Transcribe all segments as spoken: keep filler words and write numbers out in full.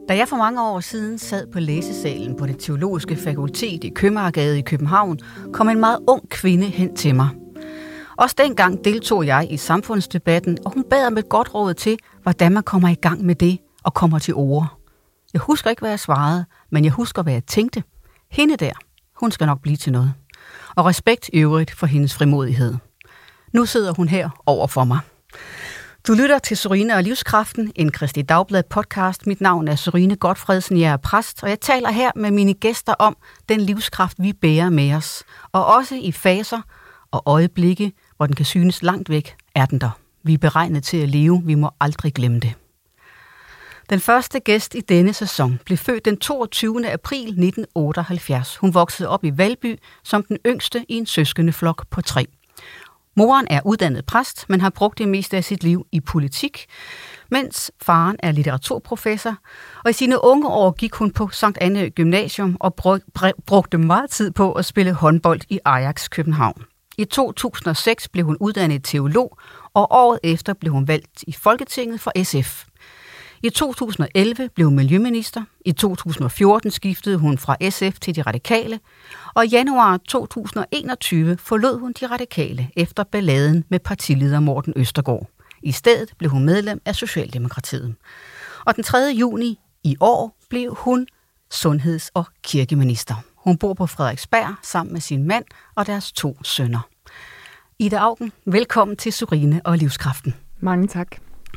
Da jeg for mange år siden sad på læsesalen på det teologiske fakultet i Købmagergade i København, kom en meget ung kvinde hen til mig. Også dengang deltog jeg i samfundsdebatten, og hun bad om et godt råd til, hvordan man kommer i gang med det og kommer til ord. Jeg husker ikke, hvad jeg svarede, men jeg husker, hvad jeg tænkte. Hende der, hun skal nok blive til noget. Og respekt i øvrigt for hendes frimodighed. Nu sidder hun her over for mig. Du lytter til Sørine og Livskraften, en Kristi Dagblad podcast. Mit navn er Sørine Gotfredsen, jeg er præst, og jeg taler her med mine gæster om den livskraft, vi bærer med os. Og også i faser og øjeblikke, hvor den kan synes langt væk, er den der. Vi er beregnet til at leve, vi må aldrig glemme det. Den første gæst i denne sæson blev født den toogtyvende april nitten otteoghalvfjerds. Hun voksede op i Valby som den yngste i en søskendeflok på tre. Moren er uddannet præst, men har brugt det meste af sit liv i politik, mens faren er litteraturprofessor. Og i sine unge år gik hun på Sankt Annæ Gymnasium og brugte meget tid på at spille håndbold i Ajax København. I to tusind og seks blev hun uddannet teolog, og året efter blev hun valgt i Folketinget for S F. I to tusind og elleve blev hun miljøminister. I to tusind og fjorten skiftede hun fra S F til De Radikale. Og i januar to tusind og enogtyve forlod hun De Radikale efter balladen med partileder Morten Østergaard. I stedet blev hun medlem af Socialdemokratiet. Og den tredje juni i år blev hun sundheds- og kirkeminister. Hun bor på Frederiksberg sammen med sin mand og deres to sønner. Ida Auken, velkommen til Sørine og Livskraften. Mange tak.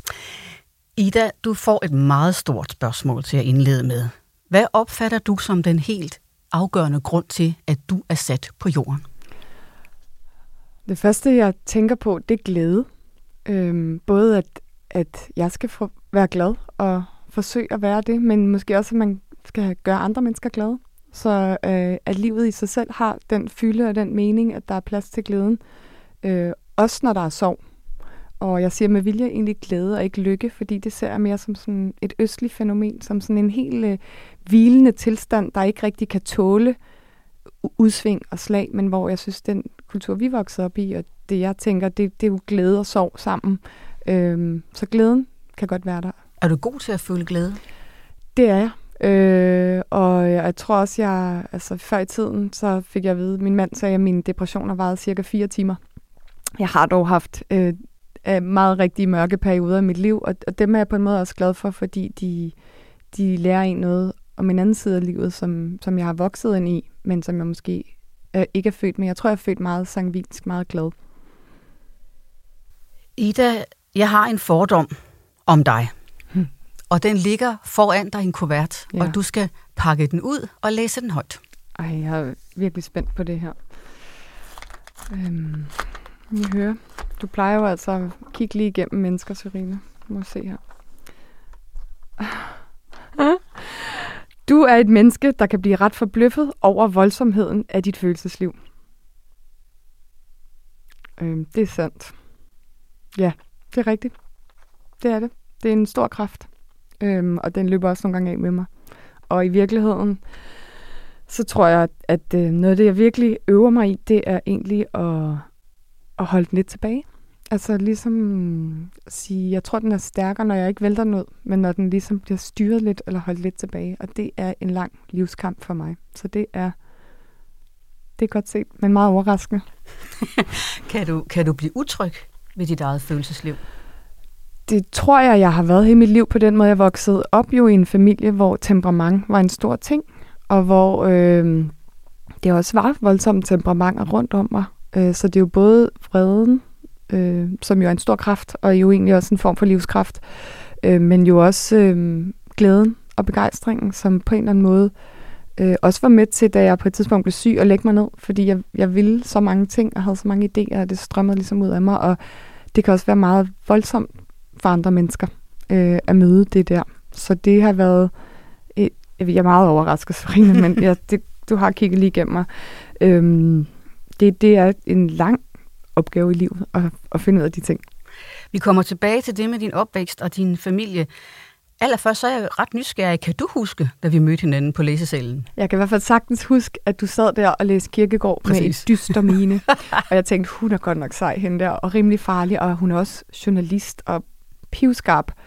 Ida, du får et meget stort spørgsmål til at indlede med. Hvad opfatter du som den helt afgørende grund til, at du er sat på jorden? Det første, jeg tænker på, det er glæde. Øhm, både at, at jeg skal få, være glad og forsøge at være det, men måske også, at man skal gøre andre mennesker glade. Så øh, at livet i sig selv har den fylde og den mening, at der er plads til glæden. Øh, også når der er sorg. Og jeg siger med vilje egentlig glæde og ikke lykke, fordi det ser jeg mere som sådan et østligt fænomen, som sådan en helt øh, hvilende tilstand, der ikke rigtig kan tåle udsving og slag, men hvor jeg synes, den kultur, vi voksede op i, og det jeg tænker, det, det er jo glæde og sorg sammen. Øhm, så glæden kan godt være der. Er du god til at føle glæde? Det er jeg. Øh, og jeg tror også, jeg, altså før i tiden, så fik jeg at vide, min mand sagde, at mine depressioner varede cirka fire timer. Jeg har dog haft øh, meget rigtig mørke perioder i mit liv, og, og dem er jeg på en måde også glad for, fordi de, de lærer en noget om en anden side af livet, som, som jeg har vokset ind i, men som jeg måske øh, ikke er født med. Jeg tror, jeg er født meget sangvinsk, meget glad. Ida, jeg har en fordom om dig. Hmm. Og den ligger foran dig i en kuvert, ja. Og du skal pakke den ud og læse den højt. Ej, jeg er virkelig spændt på det her. Øhm, jeg hører. Du plejer jo altså at kigge lige igennem mennesker, Sørine. Må se her. Du er et menneske, der kan blive ret forbløffet over voldsomheden af dit følelsesliv. Øhm, det er sandt. Ja, det er rigtigt. Det er det. Det er en stor kraft. Øhm, og den løber også nogle gange af med mig. Og i virkeligheden, så tror jeg, at, at noget af det, jeg virkelig øver mig i, det er egentlig at, at holde den lidt tilbage. Altså ligesom at sige, jeg tror, den er stærkere, når jeg ikke vælter noget, men når den ligesom bliver styret lidt eller holdt lidt tilbage. Og det er en lang livskamp for mig. Så det er, det er godt set, men meget overraskende. kan, du, kan du blive utryg ved dit eget følelsesliv? Det tror jeg, jeg har været hele mit liv på den måde. Jeg voksede op jo i en familie, hvor temperament var en stor ting, og hvor øh, det også var voldsomme temperamenter rundt om mig. Øh, så det er jo både vreden, øh, som jo er en stor kraft, og jo egentlig også en form for livskraft, øh, men jo også øh, glæden og begejstringen, som på en eller anden måde øh, også var med til, da jeg på et tidspunkt blev syg, og lægge mig ned, fordi jeg, jeg ville så mange ting, og havde så mange idéer, og det strømmede ligesom ud af mig, og det kan også være meget voldsomt for andre mennesker øh, at møde det der. Så det har været, et, jeg er meget overrasket, Sørine, men ja, det, du har kigget lige igennem mig. Øhm, det, det er en lang opgave i livet at, at finde ud af de ting. Vi kommer tilbage til det med din opvækst og din familie. Allerførst så er jeg ret nysgerrig. Kan du huske, da vi mødte hinanden på læsesalen? Jeg kan i hvert fald sagtens huske, at du sad der og læste Kierkegaard. Præcis. Med et dyster mine. Og jeg tænkte, hun er godt nok sej hende der, og rimelig farlig, og hun er også journalist og pivskarp. Og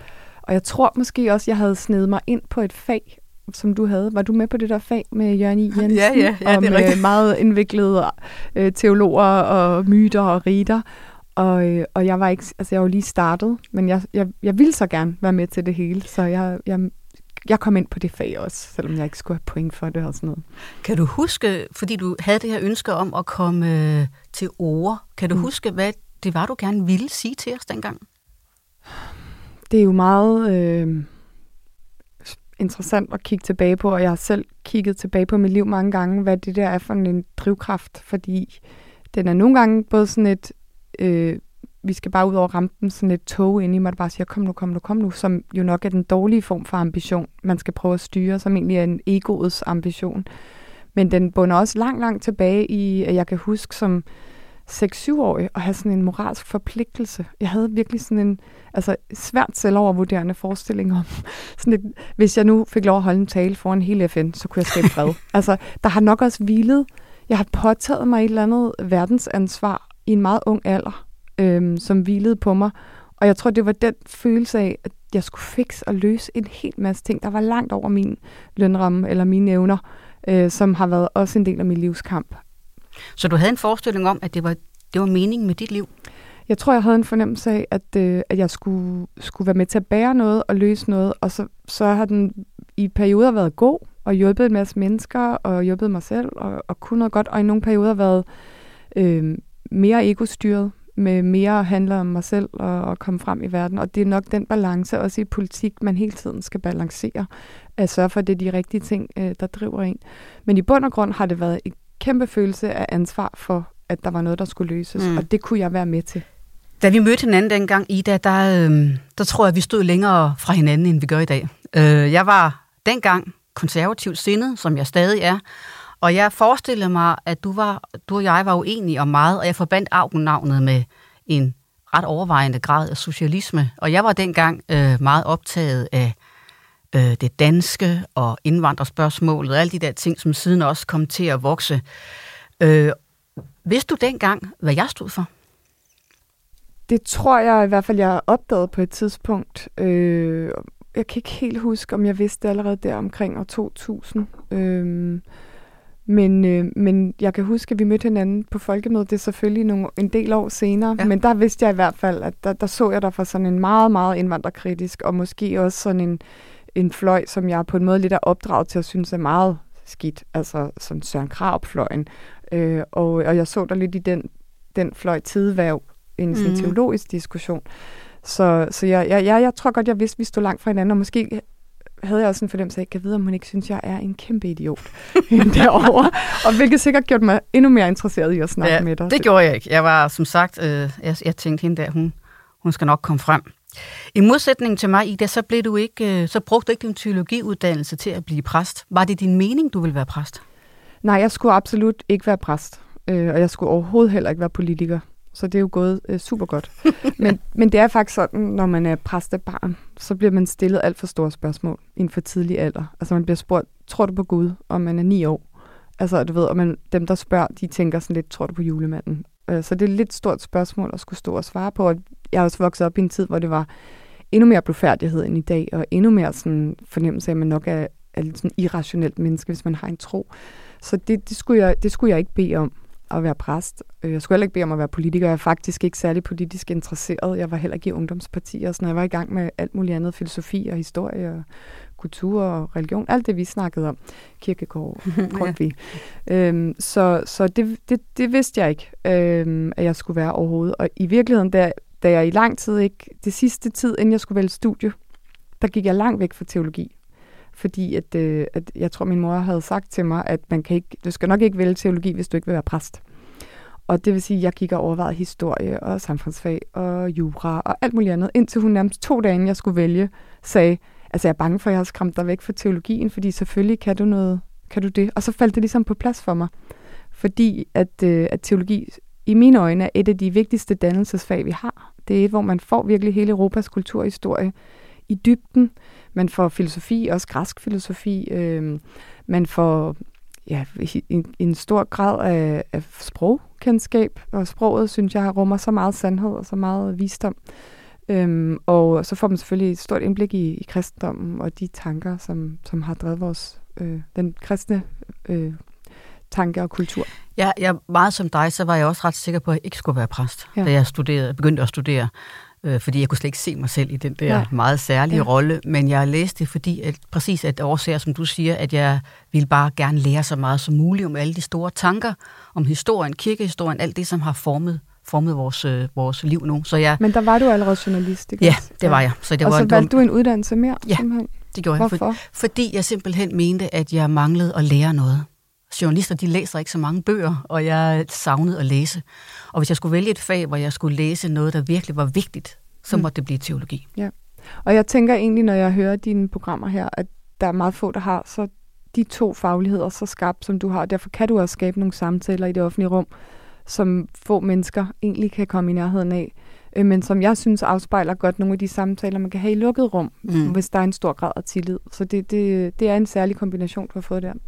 Og jeg tror måske også, jeg havde snedet mig ind på et fag, som du havde. Var du med på det der fag med Jørgen I. Jensen? Ja, ja, ja, om det er rigtigt. meget indviklede øh, teologer og myter og riter. Og, øh, og jeg var ikke, altså jeg var lige startet, men jeg, jeg, jeg ville så gerne være med til det hele, så jeg, jeg, jeg kom ind på det fag også, selvom jeg ikke skulle have point for det og sådan noget. Kan du huske, fordi du havde det her ønske om at komme øh, til ord, kan du mm. huske, hvad det var, du gerne ville sige til os dengang? Det er jo meget øh, interessant at kigge tilbage på, og jeg har selv kigget tilbage på mit liv mange gange, hvad det der er for en drivkraft, fordi den er nogle gange både sådan et, øh, vi skal bare ud over rampen, sådan et tog ind i mig, der bare siger, kom nu, kom nu, kom nu, som jo nok er den dårlige form for ambition, man skal prøve at styre, som egentlig er en egoets ambition. Men den bunder også langt, langt tilbage i, at jeg kan huske som seks-syv-årig at have sådan en moralsk forpligtelse. Jeg havde virkelig sådan en altså, svært selvovervurderende forestilling om, sådan et, hvis jeg nu fik lov at holde en tale foran hele F N, så kunne jeg skabe fred. Altså, der har nok også hvilet. Jeg har påtaget mig et eller andet verdensansvar i en meget ung alder, øhm, som hvilede på mig. Og jeg tror, det var den følelse af, at jeg skulle fikse og løse en hel masse ting, der var langt over min lønramme eller mine evner, øh, som har været også en del af min livskamp. Så du havde en forestilling om, at det var, det var meningen med dit liv? Jeg tror, jeg havde en fornemmelse af, at, øh, at jeg skulle, skulle være med til at bære noget og løse noget, og så, så har den i perioder været god, og hjulpet en masse mennesker, og hjulpet mig selv, og, og kunne noget godt, og i nogle perioder været øh, mere egostyret, med mere handler om mig selv og, og komme frem i verden. Og det er nok den balance, også i politik, man hele tiden skal balancere, at sørge for, at det er de rigtige ting, øh, der driver en. Men i bund og grund har det været en kæmpe følelse af ansvar for, at der var noget, der skulle løses, mm. og det kunne jeg være med til. Da vi mødte hinanden dengang, Ida, der, øh, der tror jeg, vi stod længere fra hinanden, end vi gør i dag. Øh, jeg var dengang konservativt sindet, som jeg stadig er, og jeg forestillede mig, at du, var, du og jeg var uenige om meget, og jeg forbandt Augen-navnet med en ret overvejende grad af socialisme. Og jeg var dengang øh, meget optaget af øh, det danske og indvandrerspørgsmålet, og alle de der ting, som siden også kom til at vokse. Øh, vidste du dengang, hvad jeg stod for? Det tror jeg i hvert fald, jeg opdagede på et tidspunkt. Øh, jeg kan ikke helt huske, om jeg vidste allerede der omkring år to tusind. Øh, Men, øh, men jeg kan huske, at vi mødte hinanden på folkemødet. Det er selvfølgelig nogle, en del år senere. Ja. Men der vidste jeg i hvert fald, at der, der så jeg dig for sådan en meget, meget indvandrerkritisk, og måske også sådan en, en fløj, som jeg på en måde lidt er opdraget til at synes er meget skidt. Altså sådan Søren Krarup-fløjen. Øh, og, og jeg så der lidt i den, den fløj tideværv, en sådan mm. teologisk diskussion. Så, så jeg, jeg, jeg, jeg tror godt, jeg vidste, at vi stod langt fra hinanden, og måske havde jeg også en fornemmelse af, at jeg ved, om hun ikke synes, jeg er en kæmpe idiot derovre. Og hvilket sikkert gjorde mig endnu mere interesseret i at snakke ja, med dig. Det gjorde jeg ikke. Jeg var, som sagt, øh, jeg, jeg tænkte hende der, hun, hun skal nok komme frem. I modsætning til mig, Ida, så, blev du ikke, øh, så brugte du ikke din teologiuddannelse til at blive præst. Var det din mening, du ville være præst? Nej, jeg skulle absolut ikke være præst. Øh, og jeg skulle overhovedet heller ikke være politiker. Så det er jo gået øh, super godt. men, men det er faktisk sådan, når man er præstebarn, så bliver man stillet alt for store spørgsmål i en for tidlig alder. Altså man bliver spurgt, tror du på Gud, om man er ni år? Altså du ved, og man, dem der spørger, de tænker sådan lidt, tror du på julemanden? Øh, så det er et lidt stort spørgsmål at skulle stå og svare på. Og jeg er også vokset op i en tid, hvor det var endnu mere blufærdighed end i dag, og endnu mere sådan fornemmelse af, at man nok er, er lidt sådan irrationelt menneske, hvis man har en tro. Så det, det, skulle jeg, det skulle jeg ikke bede om. At være præst. Jeg skulle heller ikke bede om at være politiker. Jeg er faktisk ikke særlig politisk interesseret. Jeg var heller ikke i ungdomspartier og sådan. Jeg var i gang med alt muligt andet. Filosofi og historie og kultur og religion. Alt det, vi snakkede om. Kierkegaard, Grundtvig. ja. øhm, så så det, det, det vidste jeg ikke, øhm, at jeg skulle være overhovedet. Og i virkeligheden, da, da jeg i lang tid ikke... Det sidste tid, inden jeg skulle vælge studie, der gik jeg langt væk fra teologi. Fordi at, øh, at jeg tror, min mor havde sagt til mig, at man kan ikke, du skal nok ikke vælge teologi, hvis du ikke vil være præst. Og det vil sige, at jeg gik og overvejede historie og samfundsfag og jura og alt muligt andet, indtil hun nærmest to dage, inden jeg skulle vælge, sagde, altså jeg er bange for, at jeg har skræmt dig væk fra teologien, fordi selvfølgelig kan du noget, kan du det. Og så faldt det ligesom på plads for mig. Fordi at, øh, at teologi i mine øjne er et af de vigtigste dannelsesfag, vi har. Det er et, hvor man får virkelig hele Europas kulturhistorie i dybden. Man får filosofi, også græsk filosofi. Øh, man får ja, en, en stor grad af, af sprogkendskab, og sproget, synes jeg, rummer så meget sandhed og så meget visdom. Øhm, og så får man selvfølgelig et stort indblik i, i kristendommen og de tanker, som, som har drevet vores, øh, den kristne øh, tanker og kultur. Ja, jeg, meget som dig, så var jeg også ret sikker på, at jeg ikke skulle være præst, ja. da jeg studerede, begyndte at studere. Øh, fordi jeg kunne slet ikke se mig selv i den der ja. meget særlige ja. rolle. Men jeg læste det, fordi at, præcis at årsager, som du siger, at jeg ville bare gerne lære så meget som muligt om alle de store tanker, om historien, kirkehistorien, alt det, som har formet formet vores, øh, vores liv nu. Så jeg, Men der var du allerede journalist, ikke? Ja, det var jeg. Så det og var så en valgte dum... du en uddannelse mere? Ja, simpelthen. det gjorde Hvorfor? jeg. For, fordi jeg simpelthen mente, at jeg manglede at lære noget. Journalister, de læser ikke så mange bøger, og jeg savnede at læse. Og hvis jeg skulle vælge et fag, hvor jeg skulle læse noget, der virkelig var vigtigt, så måtte mm. det blive teologi. Ja. Og jeg tænker egentlig, når jeg hører dine programmer her, at der er meget få, der har så de to fagligheder så skarpt, som du har. Derfor kan du også skabe nogle samtaler i det offentlige rum, som få mennesker egentlig kan komme i nærheden af, men som jeg synes afspejler godt nogle af de samtaler, man kan have i lukket rum, mm. hvis der er en stor grad af tillid. Så det, det, det er en særlig kombination, du har fået der.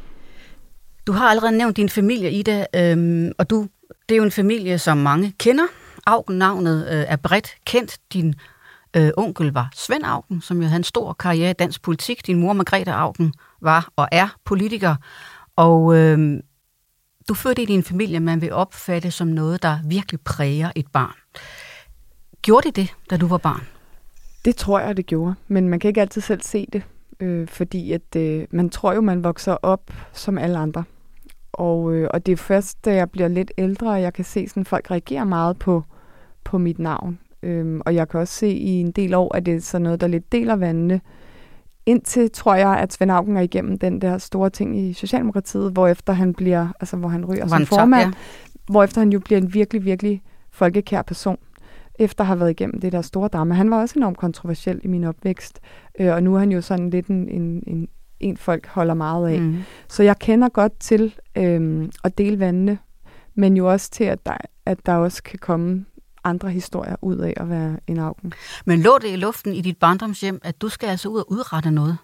Du har allerede nævnt din familie, Ida, øhm, og du, det er jo en familie, som mange kender. Auken-navnet øh, er bredt kendt. Din øh, onkel var Svend Auken, som jo havde en stor karriere i dansk politik. Din mor, Margrethe Auken, var og er politiker. Og øh, du fødte i din familie, man vil opfatte som noget, der virkelig præger et barn. Gjorde det det, da du var barn? Det tror jeg, det gjorde. Men man kan ikke altid selv se det. Øh, fordi at øh, man tror jo, man vokser op som alle andre. Og, øh, og det er først, da jeg bliver lidt ældre, at jeg kan se, at folk reagerer meget på, på mit navn. Øhm, og jeg kan også se i en del år, at det er sådan noget, der lidt deler vandene. Indtil tror jeg, at Svend Auken er igennem den der store ting i Socialdemokratiet, hvorefter han bliver, altså hvor han ryger som formand, ja. Hvorefter han jo bliver en virkelig, virkelig folkekær person, efter at have været igennem det der store drama. Han var også enormt kontroversiel i min opvækst, øh, og nu er han jo sådan lidt en, en, en, en folk holder meget af. Mm. Så jeg kender godt til øh, at dele vandene, men jo også til, at der, at der også kan komme andre historier ud af at være en Auken. Men lå det i luften i dit barndomshjem, at du skal altså ud og udrette noget?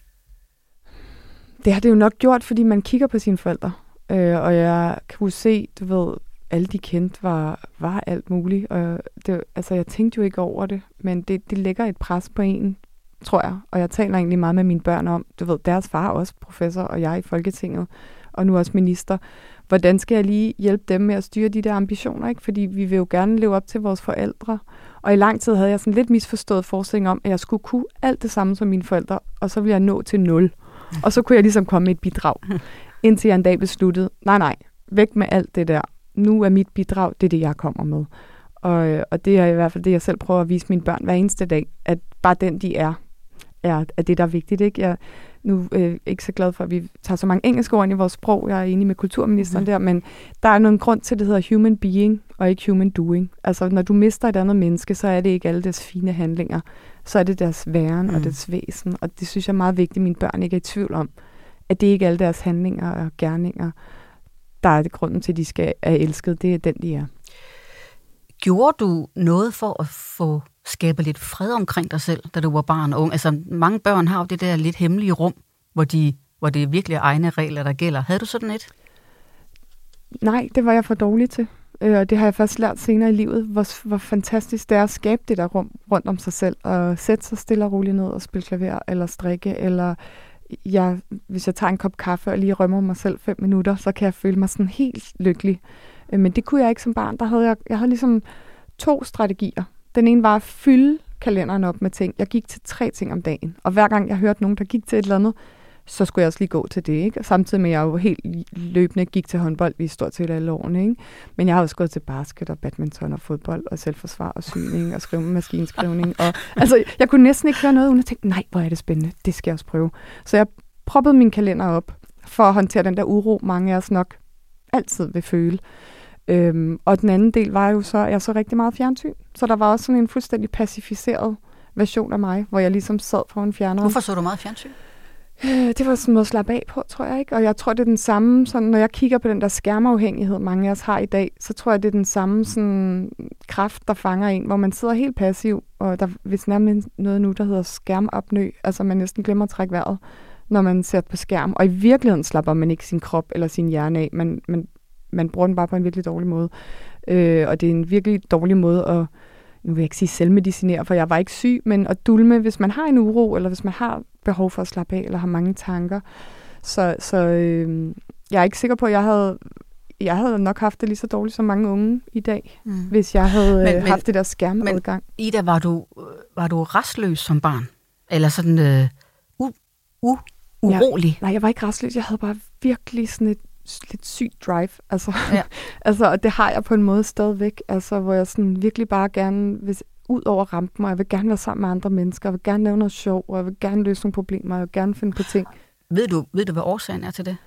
Det har det jo nok gjort, fordi man kigger på sine forældre. Øh, og jeg kunne se, du ved, alle de kendte var, var alt muligt. Og det, altså, jeg tænkte jo ikke over det, men det, det lægger et pres på en, tror jeg. Og jeg taler egentlig meget med mine børn om, du ved, deres far er også professor, og jeg i Folketinget, og nu også minister. Hvordan skal jeg lige hjælpe dem med at styre de der ambitioner, ikke? Fordi vi vil jo gerne leve op til vores forældre. Og i lang tid havde jeg sådan lidt misforstået forestilling om, at jeg skulle kunne alt det samme som mine forældre, og så ville jeg nå til nul. Og så kunne jeg ligesom komme med et bidrag. Indtil jeg en dag besluttede, nej, nej, væk med alt det der. Nu er mit bidrag, det er det, jeg kommer med. Og, og det er i hvert fald det, jeg selv prøver at vise mine børn hver eneste dag, at bare den, de er, er, er det, der er vigtigt, ikke? Jeg nu er øh, ikke så glad for, at vi tager så mange engelske ord ind i vores sprog. Jeg er enig med kulturministeren mm. der, men der er nogen grund til, at det hedder human being og ikke human doing. Altså, når du mister et andet menneske, så er det ikke alle deres fine handlinger. Så er det deres væren mm. og deres væsen, og det synes jeg er meget vigtigt, at mine børn ikke er i tvivl om, at det ikke er alle deres handlinger og gerninger, der er det grunden til, at de skal er elsket. Det er den, de er. Gjorde du noget for at få skabe lidt fred omkring dig selv, da du var barn og ung? Altså, mange børn har jo det der lidt hemmelige rum, hvor, de, hvor det er virkelig egne regler, der gælder. Havde du sådan et? Nej, det var jeg for dårlig til. Og det har jeg først lært senere i livet, hvor, hvor fantastisk det er at skabe det der rum rundt om sig selv, og sætte sig stille og roligt ned og spille klaver, eller strikke, eller jeg, hvis jeg tager en kop kaffe og lige rømmer mig selv fem minutter, så kan jeg føle mig sådan helt lykkelig. Men det kunne jeg ikke som barn. Der havde jeg, jeg havde ligesom to strategier. Den ene var at fylde kalenderen op med ting. Jeg gik til tre ting om dagen, og hver gang jeg hørte nogen, der gik til et eller andet, så skulle jeg også lige gå til det, ikke? Samtidig med, at jeg jo helt løbende gik til håndbold i stort set alle årene, ikke? Men jeg har også gået til basket og badminton og fodbold og selvforsvar og syning og skrive maskinskrivning. Og, altså, jeg kunne næsten ikke høre noget, uden at tænke, nej, hvor er det spændende, det skal jeg også prøve. Så jeg proppede min kalender op for at håndtere den der uro, mange af os nok altid vil føle. Øhm, og den anden del var jo så, at jeg så rigtig meget fjernsyn. Så der var også sådan en fuldstændig pacificeret version af mig, hvor jeg ligesom sad foran fjerneren. Hvorfor så du meget fjernsyn? Det var sådan en måde at slappe af på, tror jeg, ikke? Og jeg tror, det er den samme, sådan, når jeg kigger på den der skærmafhængighed, mange af os har i dag, så tror jeg, det er den samme sådan, kraft, der fanger en, hvor man sidder helt passiv, og der hvis nærmest noget nu, der hedder skærmapnø, altså man næsten glemmer at trække vejret, når man ser på skærm, og i virkeligheden slapper man ikke sin krop eller sin hjerne af, man, man, man bruger den bare på en virkelig dårlig måde, øh, og det er en virkelig dårlig måde at nu vil jeg ikke sige selvmedicinere, for jeg var ikke syg, men at dulme, hvis man har en uro, eller hvis man har behov for at slappe af, eller har mange tanker. Så, så øh, jeg er ikke sikker på, at jeg havde, jeg havde nok haft det lige så dårligt som mange unge i dag, mm. hvis jeg havde men, øh, haft men, det der skærmadgang. Men Ida, var du, var du rastløs som barn? Eller sådan øh, u, u, urolig? Jeg, nej, jeg var ikke rastløs. Jeg havde bare virkelig sådan et lidt sygt drive. Altså, ja. altså, og det har jeg på en måde stadigvæk, altså, hvor jeg sådan virkelig bare gerne vil ud over rampen, og jeg vil gerne være sammen med andre mennesker, jeg vil gerne lave noget sjov, og jeg vil gerne løse nogle problemer, jeg vil gerne finde på ting. Ved du, ved du hvad årsagen er til det?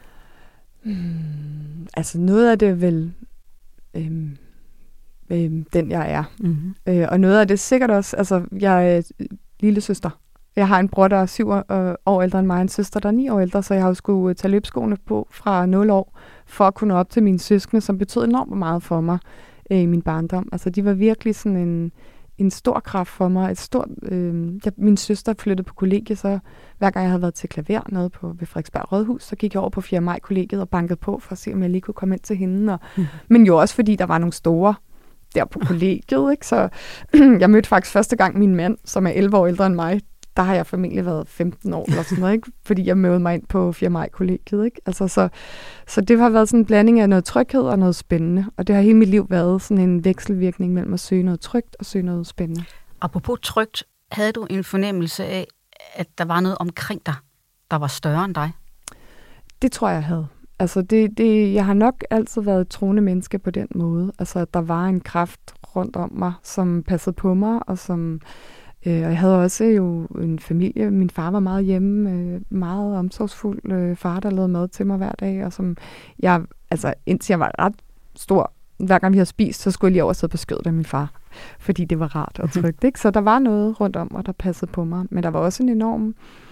Hmm, altså noget af det er vel øhm, øhm, den, jeg er. Mm-hmm. Øh, og noget af det er sikkert også, altså jeg er lille søster. Jeg har en bror, der er syv år ældre end mig, en søster, der er ni år ældre, så jeg har jo skulle tage løbskoene på fra nul år, for at kunne nå op til mine søskende, som betød enormt meget for mig øh, i min barndom. Altså de var virkelig sådan en, en stor kraft for mig. Et stort, øh, jeg, min søster flyttede på kollegiet, så hver gang jeg havde været til klaver nede på, ved Frederiksberg Rådhus, så gik jeg over på fjerde maj kollegiet og bankede på, for at se, om jeg lige kunne komme ind til hende. Og, mm. Men jo også fordi, der var nogle store der på kollegiet, ikke? Så jeg mødte faktisk første gang min mand, som er elleve år ældre end mig. Der har jeg formentlig været femten år eller sådan noget, ikke? Fordi jeg mødte mig ind på fjerde maj kollegiet, ikke? Altså, så, så det har været sådan en blanding af noget tryghed og noget spændende. Og det har hele mit liv været sådan en vekselvirkning mellem at søge noget trygt og søge noget spændende. Apropos trygt, havde du en fornemmelse af, at der var noget omkring dig, der var større end dig? Det tror jeg, jeg havde. Altså, det, det, jeg har nok altid været et troende menneske på den måde. Altså, at der var en kraft rundt om mig, som passede på mig, og som... Og jeg havde også jo en familie. Min far var meget hjemme, meget omsorgsfuld far, der lavede mad til mig hver dag, og som jeg, altså indtil jeg var ret stor, hver gang vi havde spist, så skulle jeg lige over sidde på skødet af min far, fordi det var rart og trygt, ikke? Så der var noget rundt om mig, der passede på mig, men der var også en enorm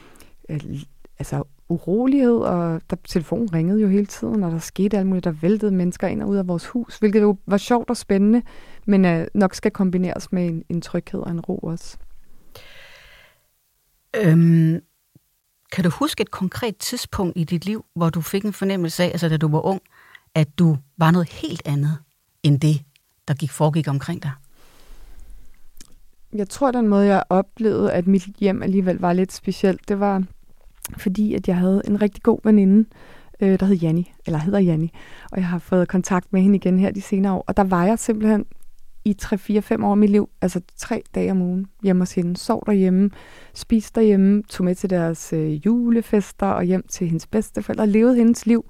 altså urolighed, og der, telefonen ringede jo hele tiden, og der skete alt muligt, der væltede mennesker ind og ud af vores hus, hvilket jo var sjovt og spændende, men uh, nok skal kombineres med en, en tryghed og en ro også. Øhm, kan du huske et konkret tidspunkt i dit liv, hvor du fik en fornemmelse af, altså da du var ung, at du var noget helt andet end det, der gik foregik omkring dig? Jeg tror, den måde, jeg oplevede, at mit hjem alligevel var lidt specielt, det var fordi, at jeg havde en rigtig god veninde, øh, der hed Janni, eller hedder Janni, og jeg har fået kontakt med hende igen her de senere år, og der var jeg simpelthen i tre, fire, fem år af mit liv, altså tre dage om ugen hjemme hos hende, sov derhjemme, spiste derhjemme, tog med til deres øh, julefester og hjem til hendes bedsteforældre, levede hendes liv.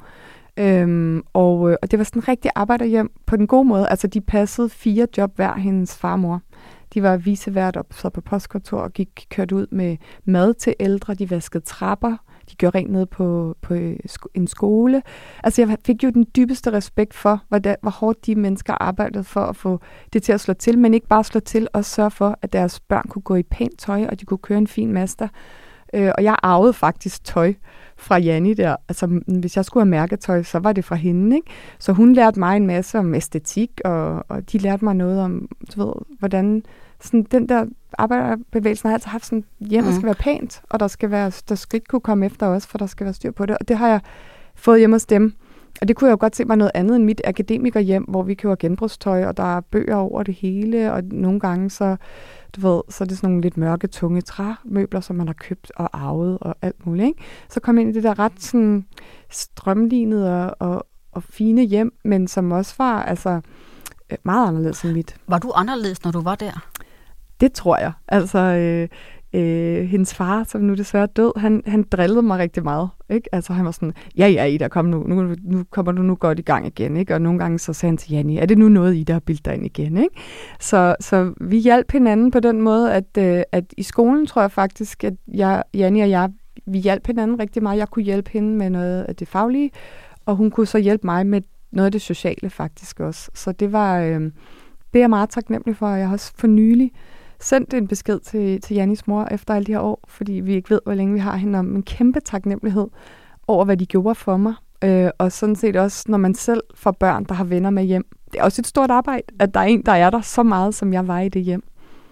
Øhm, og, øh, og det var sådan en rigtig arbejderhjem på den gode måde. Altså de passede fire job hver, hendes far og mor. De var vicevært og sad på postkontor og gik kørt ud med mad til ældre, de vaskede trapper, de gjorde rent ned på, på en skole. Altså jeg fik jo den dybeste respekt for, hvor, der, hvor hårdt de mennesker arbejdede for at få det til at slå til, men ikke bare slå til og sørge for, at deres børn kunne gå i pænt tøj, og de kunne køre en fin Mazda. Øh, og jeg arvede faktisk tøj fra Janni der. Altså hvis jeg skulle have mærketøj, så var det fra hende, ikke? Så hun lærte mig en masse om æstetik, og, og de lærte mig noget om, du ved, hvordan sådan den der arbejderbevægelsen har altid haft sådan, hjemmet mm. skal være pænt, og der skal være, der skal ikke kunne komme efter os, for der skal være styr på det. Og det har jeg fået hjemme hos dem. Og det kunne jeg jo godt se mig noget andet end mit akademikerhjem, hvor vi køber genbrugstøj, og der er bøger over det hele, og nogle gange så, du ved, så er det sådan nogle lidt mørke, tunge træmøbler, som man har købt og arvet og alt muligt, ikke? Så kom jeg ind i det der ret sådan strømlignede og, og, og fine hjem, men som også var altså meget anderledes end mit. Var du anderledes, når du var der? Det tror jeg. Altså, øh, øh, hendes far, som nu desværre død, han, han drillede mig rigtig meget. Ikke? Altså, han var sådan, ja, ja, Ida, kom nu, nu, nu kommer du nu godt i gang igen. Ikke? Og nogle gange så sagde han til Janni, er det nu noget, Ida har bildt dig ind igen? Ikke? Så, så vi hjalp hinanden på den måde, at, øh, at i skolen tror jeg faktisk, at jeg, Janni og jeg, vi hjalp hinanden rigtig meget. Jeg kunne hjælpe hende med noget af det faglige, og hun kunne så hjælpe mig med noget af det sociale faktisk også. Så det var, øh, det er jeg meget taknemmelig for. Jeg har også for nylig sendt en besked til, til Jannis mor efter alle de her år, fordi vi ikke ved, hvor længe vi har hende, om en kæmpe taknemmelighed over, hvad de gjorde for mig. Øh, og sådan set også, når man selv får børn, der har venner med hjem. Det er også et stort arbejde, at der er en, der er der så meget, som jeg var i det hjem.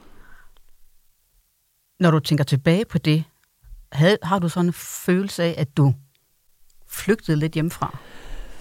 Når du tænker tilbage på det, havde, har du sådan en følelse af, at du flygtede lidt hjemmefra?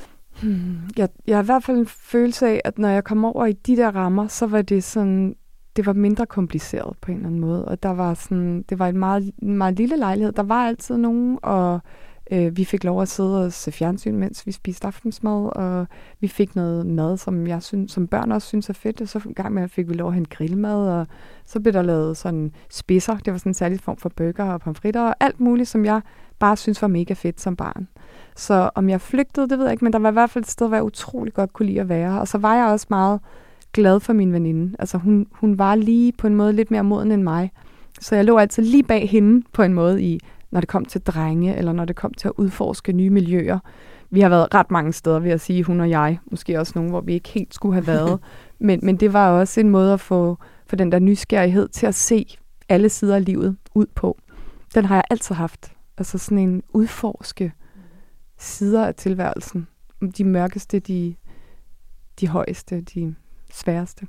Hmm, jeg, jeg har i hvert fald en følelse af, at når jeg kom over i de der rammer, så var det sådan det var mindre kompliceret på en eller anden måde. Og der var sådan, det var en meget, en meget lille lejlighed. Der var altid nogen, og øh, vi fik lov at sidde og se fjernsyn, mens vi spiste aftensmad, og vi fik noget mad, som jeg synes, som børn også synes er fedt. Og så en gang med fik vi lov at hente grillmad, og så blev der lavet sådan spidser. Det var sådan en særlig form for burger og pomfritter, og alt muligt, som jeg bare synes var mega fedt som barn. Så om jeg flygtede, det ved jeg ikke, men der var i hvert fald et sted, hvor jeg utrolig godt kunne lide at være. Og så var jeg også meget glad for min veninde. Altså hun, hun var lige på en måde lidt mere moden end mig. Så jeg lå altid lige bag hende på en måde i, når det kom til drenge, eller når det kom til at udforske nye miljøer. Vi har været ret mange steder, vil jeg sige, hun og jeg. Måske også nogle, hvor vi ikke helt skulle have været. men, men det var også en måde at få, få den der nysgerrighed til at se alle sider af livet ud på. Den har jeg altid haft. Altså sådan en udforske sider af tilværelsen. De mørkeste, de, de højeste, de sværeste.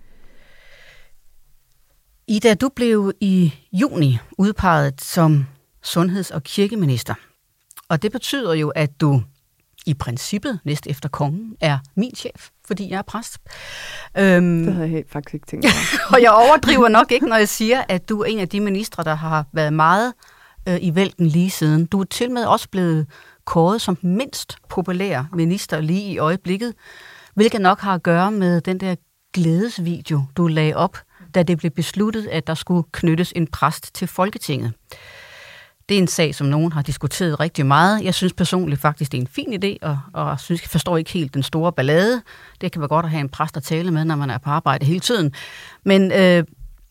Ida, du blev i juni udpeget som sundheds- og kirkeminister. Og det betyder jo, at du i princippet, næst efter kongen, er min chef, fordi jeg er præst. Øhm, det havde jeg faktisk ikke tænkt mig. Og jeg overdriver nok ikke, når jeg siger, at du er en af de ministre, der har været meget øh, i vælten lige siden. Du er til med også blevet kåret som mindst populær minister lige i øjeblikket, hvilket nok har at gøre med den der glædesvideo, du lagde op, da det blev besluttet, at der skulle knyttes en præst til Folketinget. Det er en sag, som nogen har diskuteret rigtig meget. Jeg synes personligt faktisk, det er en fin idé, og, og synes, jeg forstår ikke helt den store ballade. Det kan være godt at have en præst at tale med, når man er på arbejde hele tiden. Men øh,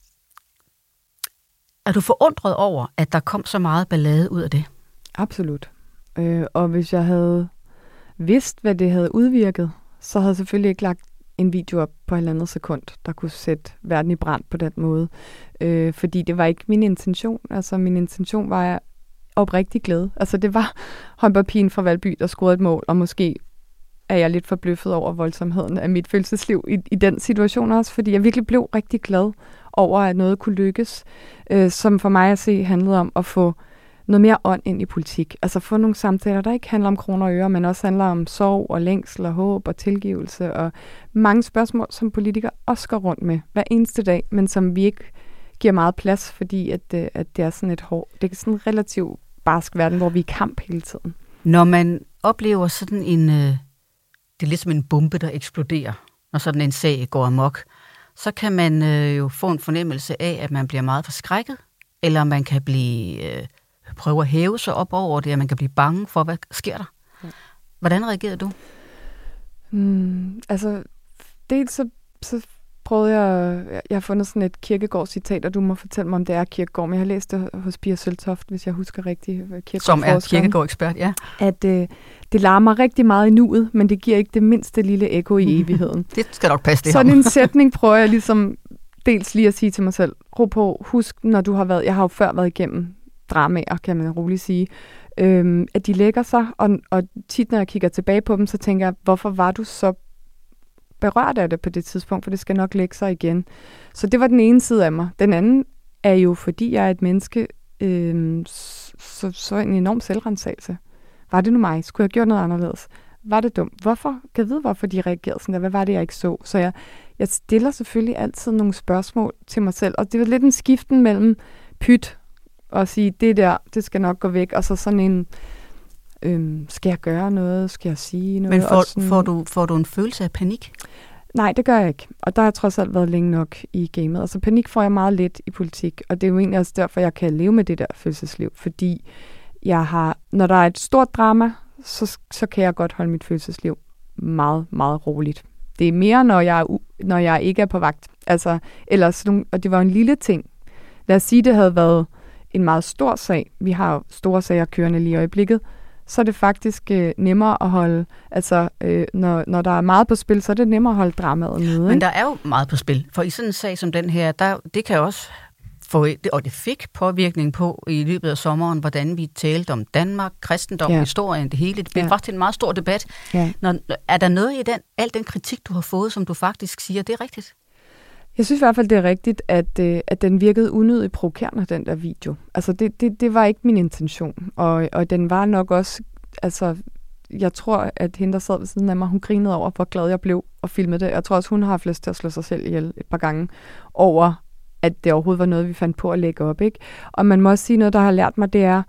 er du forundret over, at der kom så meget ballade ud af det? Absolut. Øh, og hvis jeg havde vidst, hvad det havde udvirket, så havde jeg selvfølgelig ikke lagt en video op på halvandet sekund, der kunne sætte verden i brand på den måde. Øh, fordi det var ikke min intention. Altså min intention var jeg oprigtig glad. Altså det var håndboldpigen fra Valby, der scorede et mål, og måske er jeg lidt forbløffet over voldsomheden af mit følelsesliv i, i den situation også, fordi jeg virkelig blev rigtig glad over, at noget kunne lykkes, øh, som for mig at se handlede om at få noget mere ånd ind i politik. Altså få nogle samtaler, der ikke handler om kroner og øre, men også handler om sorg og længsel og håb og tilgivelse og mange spørgsmål, som politikere også går rundt med hver eneste dag, men som vi ikke giver meget plads, fordi at, at det er sådan et hår, det er sådan en relativt barsk verden, hvor vi er i kamp hele tiden. Når man oplever sådan en, det er lidt som en bombe, der eksploderer, når sådan en sag går amok, så kan man jo få en fornemmelse af, at man bliver meget forskrækket, eller man kan blive... prøve at hæve sig op over det, at man kan blive bange for, hvad sker der? Hvordan reagerede du? Mm, altså, dels så, så prøvede jeg, jeg har fundet sådan et Kierkegaard-citat, og du må fortælle mig, om det er Kierkegaard, men jeg har læst det hos Pia Søltoft, hvis jeg husker rigtigt. Som er Kierkegaard-ekspert, ja. At øh, det larmer rigtig meget i nuet, men det giver ikke det mindste lille ekko i evigheden. Det skal nok passe det Sådan en sætning prøver jeg ligesom dels lige at sige til mig selv, ro på, husk, når du har været, jeg har jo før været igennem dramaer, kan man roligt sige, øhm, at de lægger sig, og, og tit når jeg kigger tilbage på dem, så tænker jeg, hvorfor var du så berørt af det på det tidspunkt, for det skal nok lægge sig igen. Så det var den ene side af mig. Den anden er jo, fordi jeg er et menneske, øhm, så, så en enorm selvrensagelse. Var det nu mig? Skulle jeg have gjort noget anderledes? Var det dumt? Hvorfor? Kan jeg vide, hvorfor de reagerede sådan der? Hvad var det, jeg ikke så? Så jeg, jeg stiller selvfølgelig altid nogle spørgsmål til mig selv, og det var lidt en skiften mellem pyt og sige, det der, det skal nok gå væk, og så sådan en, øhm, skal jeg gøre noget, skal jeg sige noget? Men får, sådan, får, du, får du en følelse af panik? Nej, det gør jeg ikke, og der har jeg trods alt været længe nok i gamet. Altså panik får jeg meget lidt i politik, og det er jo egentlig også derfor, jeg kan leve med det der følelsesliv, fordi jeg har, når der er et stort drama, så, så kan jeg godt holde mit følelsesliv meget, meget roligt. Det er mere, når jeg, når jeg ikke er på vagt. Altså, eller sådan, og det var en lille ting. Lad os sige, det havde været en meget stor sag. Vi har jo store sager kørende lige i øjeblikket. Så er det faktisk øh, nemmere at holde, altså øh, når, når der er meget på spil, så er det nemmere at holde dramaet nede. Men der er jo meget på spil, for i sådan en sag som den her, der, det kan også få, og det fik påvirkning på i løbet af sommeren, hvordan vi talte om Danmark, kristendom, ja. historien, det hele. Det blev ja. faktisk en meget stor debat. Ja. Når, er der noget i den, al den kritik, du har fået, som du faktisk siger, det er rigtigt? Jeg synes i hvert fald, det er rigtigt, at, øh, at den virkede unødigt provokerende, den der video. Altså, det, det, det var ikke min intention, og, og den var nok også, altså, jeg tror, at hende, der sad ved siden af mig, hun grinede over, hvor glad jeg blev og filmede det. Jeg tror også, hun har haft lyst til at slå sig selv ihjel et par gange over, at det overhovedet var noget, vi fandt på at lægge op, ikke? Og man må også sige noget, der har lært mig, det er,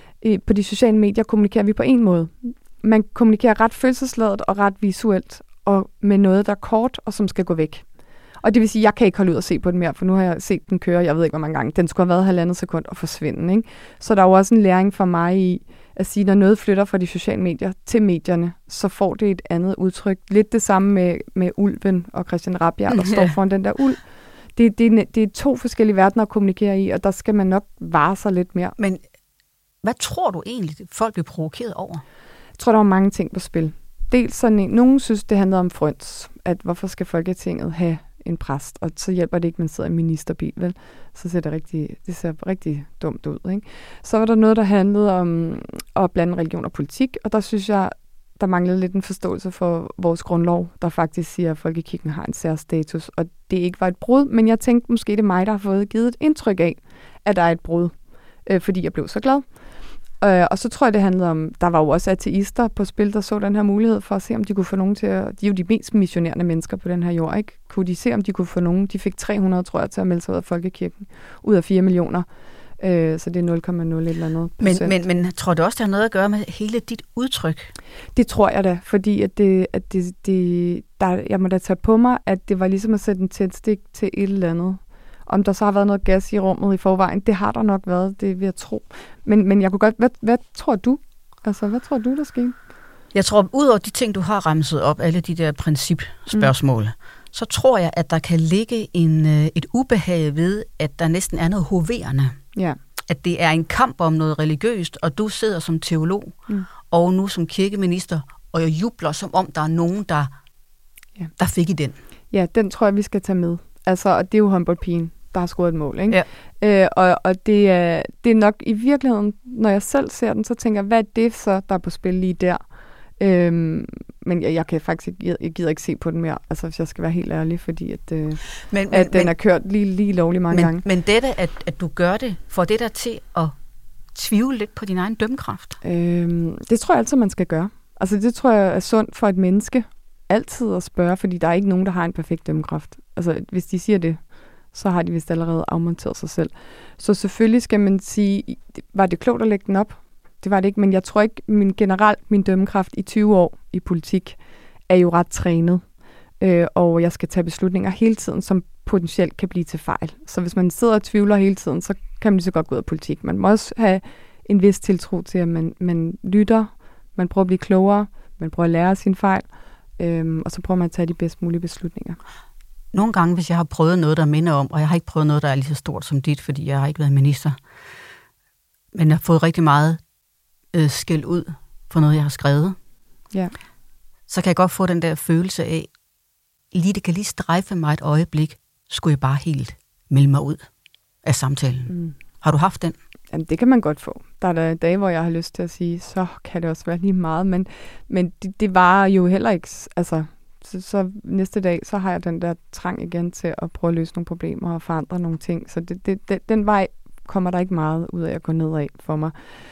på de sociale medier kommunikerer vi på en måde. Man kommunikerer ret følelsesladet og ret visuelt, og med noget, der er kort og som skal gå væk. Og det vil sige, at jeg kan ikke holde ud og se på den mere, for nu har jeg set den køre, jeg ved ikke, hvor mange gange. Den skulle have været halvandet sekund og forsvinde, ikke? Så der er jo også en læring for mig i at sige, når noget flytter fra de sociale medier til medierne, så får det et andet udtryk. Lidt det samme med, med ulven og Christian Rabjerg, der står foran den der ulv. Det, det, det er to forskellige verdener at kommunikere i, og der skal man nok vare sig lidt mere. Men hvad tror du egentlig, folk bliver provokeret over? Jeg tror, der var mange ting på spil. Dels sådan en, nogen synes, det handler om frøns, at hvorfor skal Folketinget have en præst, og så hjælper det ikke, man sidder i en ministerbil, vel? Så ser det rigtig, det ser rigtig dumt ud, ikke? Så var der noget, der handlede om at blande religion og politik, og der synes jeg, der manglede lidt en forståelse for vores grundlov, der faktisk siger, at folkekirken har en særstatus, og det ikke var et brud, men jeg tænkte måske, det er mig, der har fået givet et indtryk af, at der er et brud, øh, fordi jeg blev så glad. Øh, og så tror jeg, det handlede om, der var jo også ateister på spil, der så den her mulighed for at se, om de kunne få nogen til at, de er jo de mest missionerende mennesker på den her jord, ikke? Kunne de se, om de kunne få nogen, de fik tre hundrede, tror jeg, til at melde sig ud af folkekirken, ud af fire millioner. Øh, så det er nul komma nul et eller andet procent. Men, men, men tror du også, det har noget at gøre med hele dit udtryk? Det tror jeg da, fordi at det, at det, det der, jeg må da tage på mig, at det var ligesom at sætte en tændstik til et eller andet. Om der så har været noget gas i rummet i forvejen, det har der nok været, det vil jeg tro. Men, men jeg kunne godt, hvad, hvad tror du? Altså, hvad tror du, der sker? Jeg tror, ud over de ting, du har remset op, alle de der principspørgsmål, mm. så tror jeg, at der kan ligge en, et ubehag ved, at der næsten er noget hoverende. Ja. At det er en kamp om noget religiøst, og du sidder som teolog, mm. og nu som kirkeminister, og jeg jubler, som om der er nogen, der, ja. der fik i den. Ja, den tror jeg, vi skal tage med. Altså, og det er jo håndboldpigen, der har scoret et mål, ikke? Ja. Øh, og og det, er, det er nok i virkeligheden, når jeg selv ser den, så tænker jeg, hvad er det så, der er på spil lige der? Øhm, men jeg, jeg kan faktisk ikke, jeg gider ikke se på den mere, altså hvis jeg skal være helt ærlig, fordi at, øh, men, men, at den men, er kørt lige, lige lovlig mange men, gange. Men dette, at, at du gør det, får det der til at tvivle lidt på din egen dømmekraft? Øhm, det tror jeg altid, man skal gøre. Altså det tror jeg er sundt for et menneske, altid at spørge, fordi der er ikke nogen, der har en perfekt dømmekraft. Altså hvis de siger det, så har de vist allerede afmonteret sig selv. Så selvfølgelig skal man sige, var det klogt at lægge den op? Det var det ikke, men jeg tror ikke, min generelt min dømmekraft i tyve år i politik er jo ret trænet. Øh, og jeg skal tage beslutninger hele tiden, som potentielt kan blive til fejl. Så hvis man sidder og tvivler hele tiden, så kan man lige så godt gå ud af politik. Man må også have en vis tiltro til, at man, man lytter, man prøver at blive klogere, man prøver at lære sine fejl, øh, og så prøver man at tage de bedst mulige beslutninger. Nogle gange, hvis jeg har prøvet noget, der minder om, og jeg har ikke prøvet noget, der er lige så stort som dit, fordi jeg har ikke været minister, men jeg har fået rigtig meget øh, skæld ud for noget, jeg har skrevet, ja. så kan jeg godt få den der følelse af, lige det kan lige strejfe mig et øjeblik, skulle jeg bare helt melde mig ud af samtalen. Mm. Har du haft den? Jamen, det kan man godt få. Der er der dage, hvor jeg har lyst til at sige, så kan det også være lige meget, men, men det, det var jo heller ikke, altså, så, så næste dag, så har jeg den der trang igen til at prøve at løse nogle problemer og forandre nogle ting, så det, det, det, den vej kommer der ikke meget ud af at gå nedad for mig.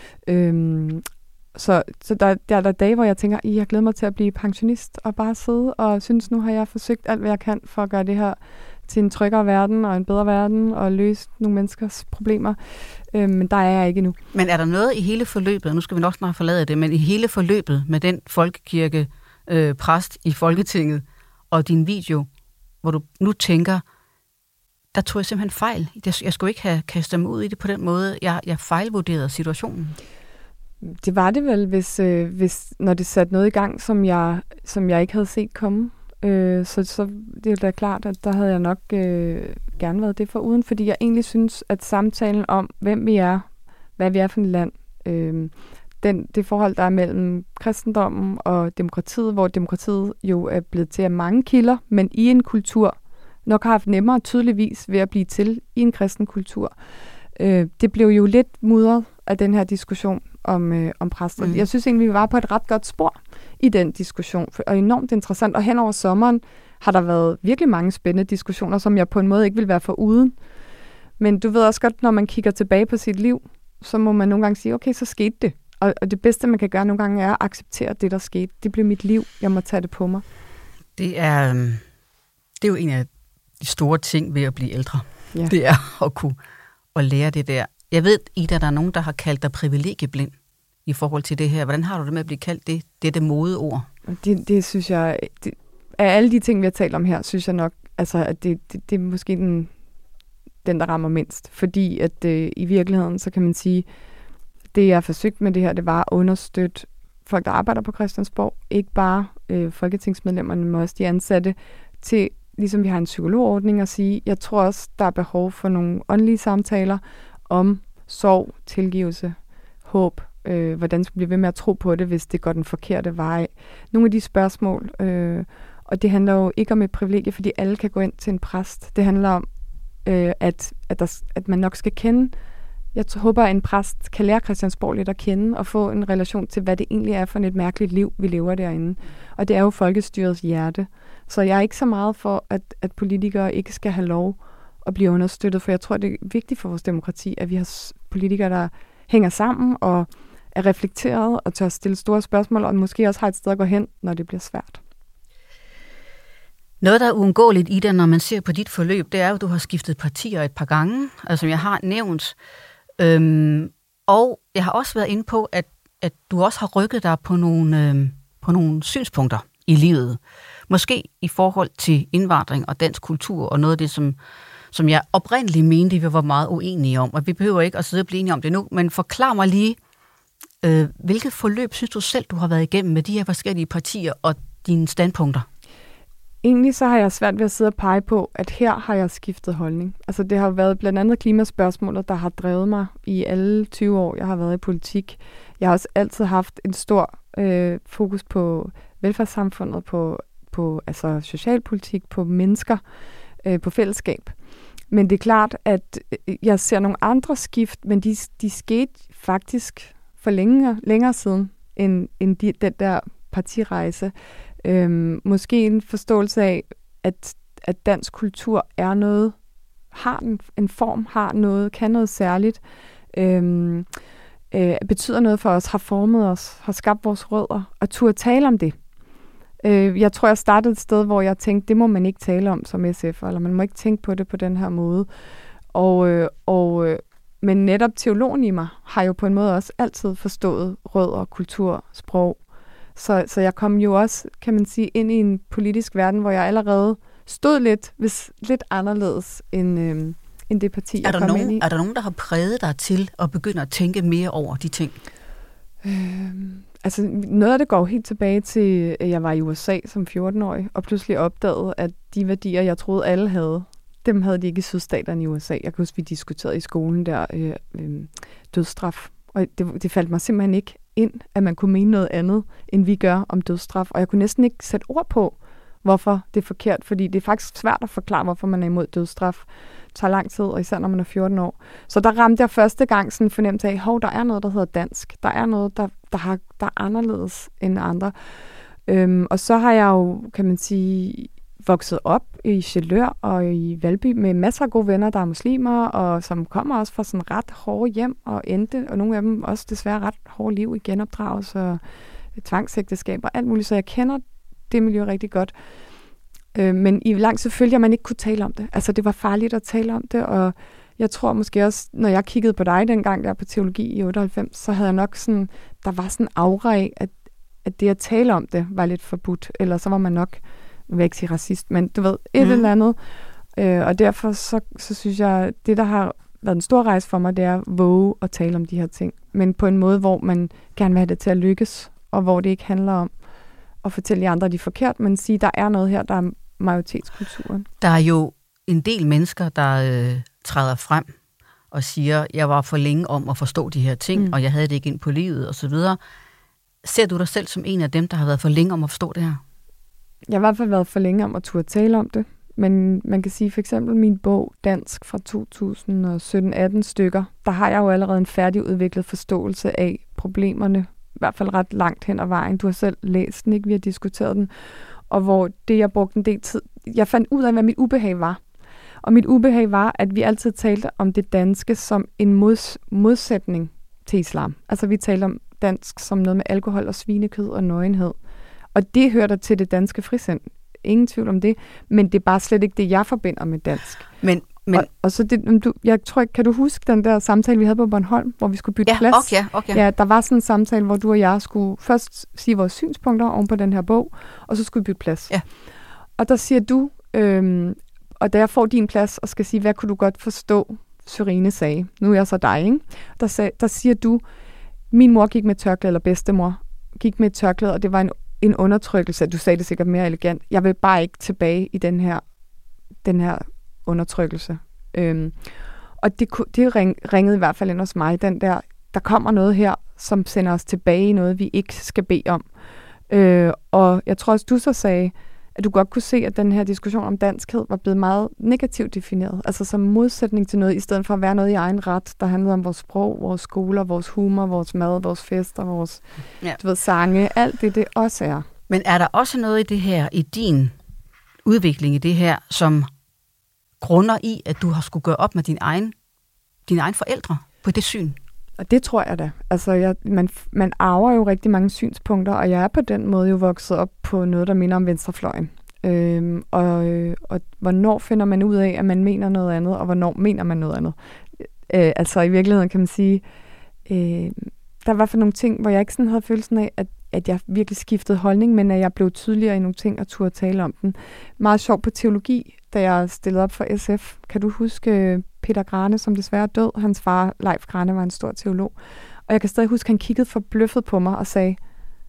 Øhm, så så der, der er der dage, hvor jeg tænker, jeg glæder mig til at blive pensionist og bare sidde og synes, nu har jeg forsøgt alt, hvad jeg kan for at gøre det her til en tryggere verden og en bedre verden og løse nogle menneskers problemer. Øhm, men der er jeg ikke endnu. Men er der noget i hele forløbet, nu skal vi nok snart forlade det, men i hele forløbet med den folkekirke øh, præst i Folketinget og din video, hvor du nu tænker, der tog jeg simpelthen fejl. Jeg skulle ikke have kastet mig ud i det på den måde. Jeg, jeg fejlvurderede situationen. Det var det vel, hvis, øh, hvis når det satte noget i gang, som jeg, som jeg ikke havde set komme. Øh, så, så det er da klart, at der havde jeg nok øh, gerne været det foruden, fordi jeg egentlig synes, at samtalen om, hvem vi er, hvad vi er for et land, øh, den, det forhold, der er mellem kristendommen og demokratiet, hvor demokratiet jo er blevet til af mange kilder, men i en kultur, nok har haft nemmere tydeligvis ved at blive til i en kristen kultur. Øh, det blev jo lidt mudret af den her diskussion om, øh, om præster. Mm. Jeg synes egentlig, vi var på et ret godt spor i den diskussion, og enormt interessant. Og hen over sommeren har der været virkelig mange spændende diskussioner, som jeg på en måde ikke vil være foruden. Men du ved også godt, når man kigger tilbage på sit liv, så må man nogle gange sige, okay, så skete det. og, og det bedste, man kan gøre nogle gange, er at acceptere det, der skete. Det blev mit liv. Jeg må tage det på mig. Det er, det er jo en af de store ting ved at blive ældre. Ja. Det er at kunne at lære det der. Jeg ved, Ida, der er nogen, der har kaldt dig privilegieblind i forhold til det her. Hvordan har du det med at blive kaldt det? Det er det modeord. Det, det synes jeg... Det, af alle de ting, vi har talt om her, synes jeg nok, altså, at det, det, det er måske den, den, der rammer mindst. Fordi at øh, i virkeligheden, så kan man sige, det jeg har forsøgt med det her, det var at understøtte folk, der arbejder på Christiansborg. Ikke bare øh, folketingsmedlemmerne, men også de ansatte, til, ligesom vi har en psykologordning, at sige, jeg tror også, der er behov for nogle åndelige samtaler om sorg, tilgivelse, håb, øh, hvordan skal vi blive ved med at tro på det, hvis det går den forkerte vej. Nogle af de spørgsmål, øh, og det handler jo ikke om et privilegie, fordi alle kan gå ind til en præst. Det handler om, øh, at, at, der, at man nok skal kende. Jeg håber, at en præst kan lære Christiansborg lidt at kende, og få en relation til, hvad det egentlig er for et mærkeligt liv, vi lever derinde. Og det er jo folkestyrets hjerte. Så jeg er ikke så meget for, at, at politikere ikke skal have lov at blive understøttet, for jeg tror, det er vigtigt for vores demokrati, at vi har politikere, der hænger sammen og er reflekteret og tør stille store spørgsmål, og måske også har et sted at gå hen, når det bliver svært. Noget, der er uundgåeligt i det, når man ser på dit forløb, det er jo, at du har skiftet partier et par gange, altså som jeg har nævnt. Øhm, og jeg har også været inde på, at, at du også har rykket dig på nogle, øhm, på nogle synspunkter i livet. Måske i forhold til indvandring og dansk kultur, og noget af det, som, som jeg oprindeligt mente, vi var meget uenige om. Og vi behøver ikke at sidde og blive enige om det nu, men forklar mig lige, øh, hvilket forløb synes du selv, du har været igennem med de her forskellige partier og dine standpunkter? Egentlig så har jeg svært ved at sidde og pege på, at her har jeg skiftet holdning. Altså det har været blandt andet klimaspørgsmålet, der har drevet mig i alle tyve år, jeg har været i politik. Jeg har også altid haft en stor øh, fokus på velfærdssamfundet, på, på altså socialpolitik, på mennesker, øh, på fællesskab. Men det er klart, at jeg ser nogle andre skift, men de, de skete faktisk for længere, længere siden end, end de, den der partirejse. Øhm, måske en forståelse af, at, at dansk kultur er noget, har en, en form, har noget, kan noget særligt, øhm, øh, betyder noget for os, har formet os, har skabt vores rødder, og turde tale om det. Øh, jeg tror, jeg startede et sted, hvor jeg tænkte, det må man ikke tale om som S F'er, eller man må ikke tænke på det på den her måde. Og, øh, og, øh, men netop teologen i mig har jo på en måde også altid forstået rødder, kultur, sprog. Så, så jeg kom jo også, kan man sige, ind i en politisk verden, hvor jeg allerede stod lidt, hvis lidt anderledes end, øh, end det parti, er jeg kom nogen, ind i. Er der nogen, der har præget dig til at begynde at tænke mere over de ting? Øh, altså noget af det går helt tilbage til, at jeg var i U S A som fjorten-årig, og pludselig opdagede, at de værdier, jeg troede alle havde, dem havde de ikke i sydstaterne i U S A. Jeg kan huske, vi diskuterede i skolen der øh, øh, dødsstraf, og det, det faldt mig simpelthen ikke ind, at man kunne mene noget andet, end vi gør om dødsstraf. Og jeg kunne næsten ikke sætte ord på, hvorfor det er forkert, fordi det er faktisk svært at forklare, hvorfor man er imod dødsstraf. Det tager lang tid, og især når man er fjorten år. Så der ramte jeg første gang sådan en fornemmelse af, hov, der er noget, der hedder dansk. Der er noget, der, der, har, der er anderledes end andre. Øhm, og så har jeg jo, kan man sige, vokset op i Sjælør og i Valby med masser af gode venner, der er muslimer, og som kommer også fra sådan ret hårde hjem og endte, og nogle af dem også desværre ret hårde liv i genopdragelse og tvangsægteskab og alt muligt, så jeg kender det miljø rigtig godt. Øh, men i lang selvfølgelig, at man ikke kunne tale om det. Altså, det var farligt at tale om det, og jeg tror måske også, når jeg kiggede på dig dengang der på teologi i otteoghalvfems, så havde jeg nok sådan, der var sådan en aura af, at, at det at tale om det var lidt forbudt, eller så var man nok, jeg vil ikke sige racist, men du ved, et mm. eller andet. Øh, og derfor så, så synes jeg, det der har været en stor rejse for mig, det er at våge at tale om de her ting, men på en måde, hvor man gerne vil have det til at lykkes, og hvor det ikke handler om at fortælle de andre, at de er forkert, men sige, der er noget her, der er majoritetskulturen. Der er jo en del mennesker, der øh, træder frem og siger, jeg var for længe om at forstå de her ting, mm. og jeg havde det ikke ind på livet, osv. Ser du dig selv som en af dem, der har været for længe om at forstå det her? Jeg har i hvert fald været for længe om at turde tale om det, men man kan sige for eksempel min bog, Dansk fra to tusind sytten atten stykker, der har jeg jo allerede en færdigudviklet forståelse af problemerne, i hvert fald ret langt hen ad vejen. Du har selv læst den, ikke? Vi har diskuteret den. Og hvor det, jeg brugte en del tid, jeg fandt ud af, hvad mit ubehag var. Og mit ubehag var, at vi altid talte om det danske som en mods, modsætning til islam. Altså vi talte om dansk som noget med alkohol og svinekød og nøgenhed. Og det hører der til det danske frisind. Ingen tvivl om det. Men det er bare slet ikke det, jeg forbinder med dansk. Men, men... Og, og så det, du, jeg tror ikke, kan du huske den der samtale, vi havde på Bornholm, hvor vi skulle bytte ja, plads? Okay, okay. Ja, der var sådan en samtale, hvor du og jeg skulle først sige vores synspunkter oven på den her bog, og så skulle vi bytte plads. Ja. Og der siger du, øhm, og da jeg får din plads og skal sige, hvad kunne du godt forstå, Sørine sagde. Nu er jeg så dig, ikke? Der, sag, der siger du, min mor gik med tørklæde, eller bedstemor gik med tørklæde, og det var en, en undertrykkelse. Du sagde det sikkert mere elegant. Jeg vil bare ikke tilbage i den her, den her undertrykkelse. Øhm, og det, det ring, ringede i hvert fald ind hos mig, den der, der kommer noget her, som sender os tilbage i noget, vi ikke skal bede om. Øh, og jeg tror også, du så sagde, at du godt kunne se, at den her diskussion om danskhed var blevet meget negativt defineret. Altså som modsætning til noget, i stedet for at være noget i egen ret, der handlede om vores sprog, vores skoler, vores humor, vores mad, vores fester, vores ja. du ved, sange, alt det, det også er. Men er der også noget i det her, i din udvikling i det her, som grunder i, at du har skulle gøre op med din egen, dine egne forældre på det syn? Og det tror jeg da. Altså, jeg, man, man arver jo rigtig mange synspunkter, og jeg er på den måde jo vokset op på noget, der minder om venstrefløjen. Øhm, og, øh, og hvornår finder man ud af, at man mener noget andet, og hvornår mener man noget andet? Øh, altså, i virkeligheden kan man sige, øh, der var i hvert fald nogle ting, hvor jeg ikke sådan havde følelsen af, at, at jeg virkelig skiftede holdning, men at jeg blev tydeligere i nogle ting og turde tale om den. Meget sjov på teologi, da jeg stillede op for S F. Kan du huske Peter Grane, som desværre er død? Hans far, Leif Grane, var en stor teolog. Og jeg kan stadig huske, at han kiggede forbløffet på mig og sagde,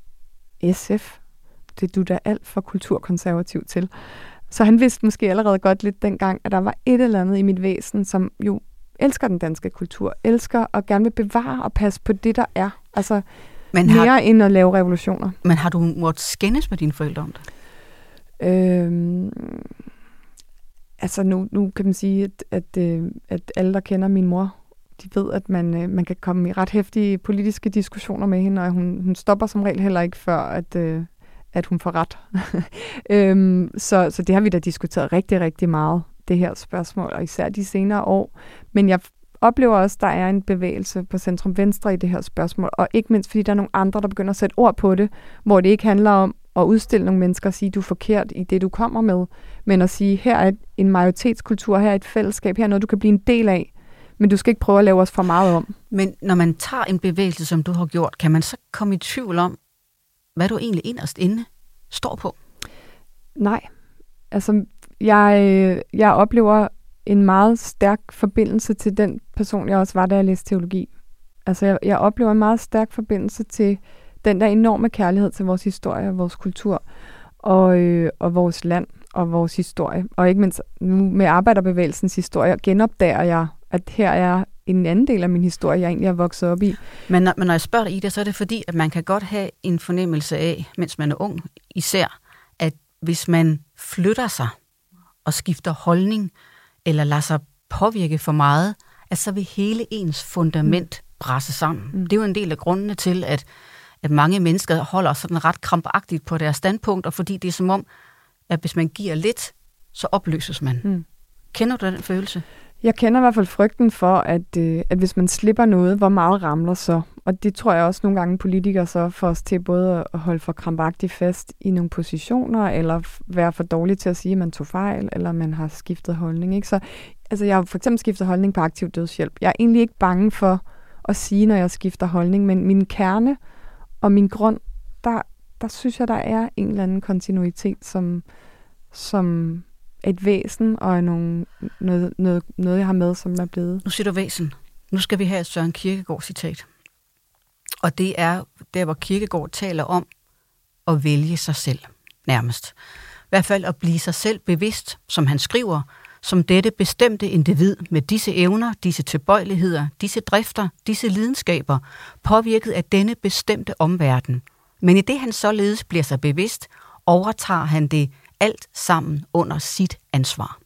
S F, det er du da alt for kulturkonservativ til. Så han vidste måske allerede godt lidt dengang, at der var et eller andet i mit væsen, som jo elsker den danske kultur, elsker og gerne vil bevare og passe på det, der er. Altså men har, mere end at lave revolutioner. Men har du måttet skændes med dine forældre om det? Øhm, altså nu, nu kan man sige, at, at, at alle, der kender min mor, de ved, at man, man kan komme i ret heftige politiske diskussioner med hende, og hun, hun stopper som regel heller ikke før, at, at hun får ret. øhm, så, så det har vi da diskuteret rigtig, rigtig meget, det her spørgsmål, og især de senere år. Men jeg oplever også, at der er en bevægelse på centrum venstre i det her spørgsmål, og ikke mindst fordi der er nogle andre, der begynder at sætte ord på det, hvor det ikke handler om at udstille nogle mennesker og sige, du er forkert i det, du kommer med, men at sige, her er en majoritetskultur, her er et fællesskab, her er noget, du kan blive en del af, men du skal ikke prøve at lave os for meget om. Men når man tager en bevægelse, som du har gjort, kan man så komme i tvivl om, hvad du egentlig inderst inde står på? Nej. Altså, jeg, jeg oplever en meget stærk forbindelse til den person, jeg også var, da jeg læste teologi. Altså, jeg, jeg oplever en meget stærk forbindelse til den der enorme kærlighed til vores historie, vores kultur og, øh, og vores land og vores historie. Og ikke mindst nu med arbejderbevægelsens historie genopdager jeg, at her er en anden del af min historie, jeg egentlig er vokset op i. Men når, men når jeg spørger dig i det, så er det fordi, at man kan godt have en fornemmelse af, mens man er ung især, at hvis man flytter sig og skifter holdning, eller lader sig påvirke for meget, at så vil hele ens fundament brasse sammen. Mm. Det er jo en del af grundene til, at, at mange mennesker holder sådan ret krampagtigt på deres standpunkt, og fordi det er som om, at hvis man giver lidt, så opløses man. Mm. Kender du den følelse? Jeg kender i hvert fald frygten for, at, øh, at hvis man slipper noget, hvor meget ramler så. Og det tror jeg også nogle gange politikere så får os til både at holde for krampagtigt fast i nogle positioner, eller være for dårlig til at sige, at man tog fejl, eller man har skiftet holdning. Ikke? Så altså, jeg har for eksempel skiftet holdning på aktiv dødshjælp. Jeg er egentlig ikke bange for at sige, når jeg skifter holdning, men min kerne og min grund, der, der synes jeg, der er en eller anden kontinuitet, som... som et væsen og nogle, noget, noget, noget, jeg har med, som er blevet. Nu siger du væsen. Nu skal vi have et Søren Kierkegaard-citat. Og det er der, hvor Kierkegaard taler om at vælge sig selv, nærmest. I hvert fald at blive sig selv bevidst, som han skriver, som dette bestemte individ med disse evner, disse tilbøjeligheder, disse drifter, disse lidenskaber, påvirket af denne bestemte omverden. Men i det han således bliver sig bevidst, overtager han det alt sammen under sit ansvar.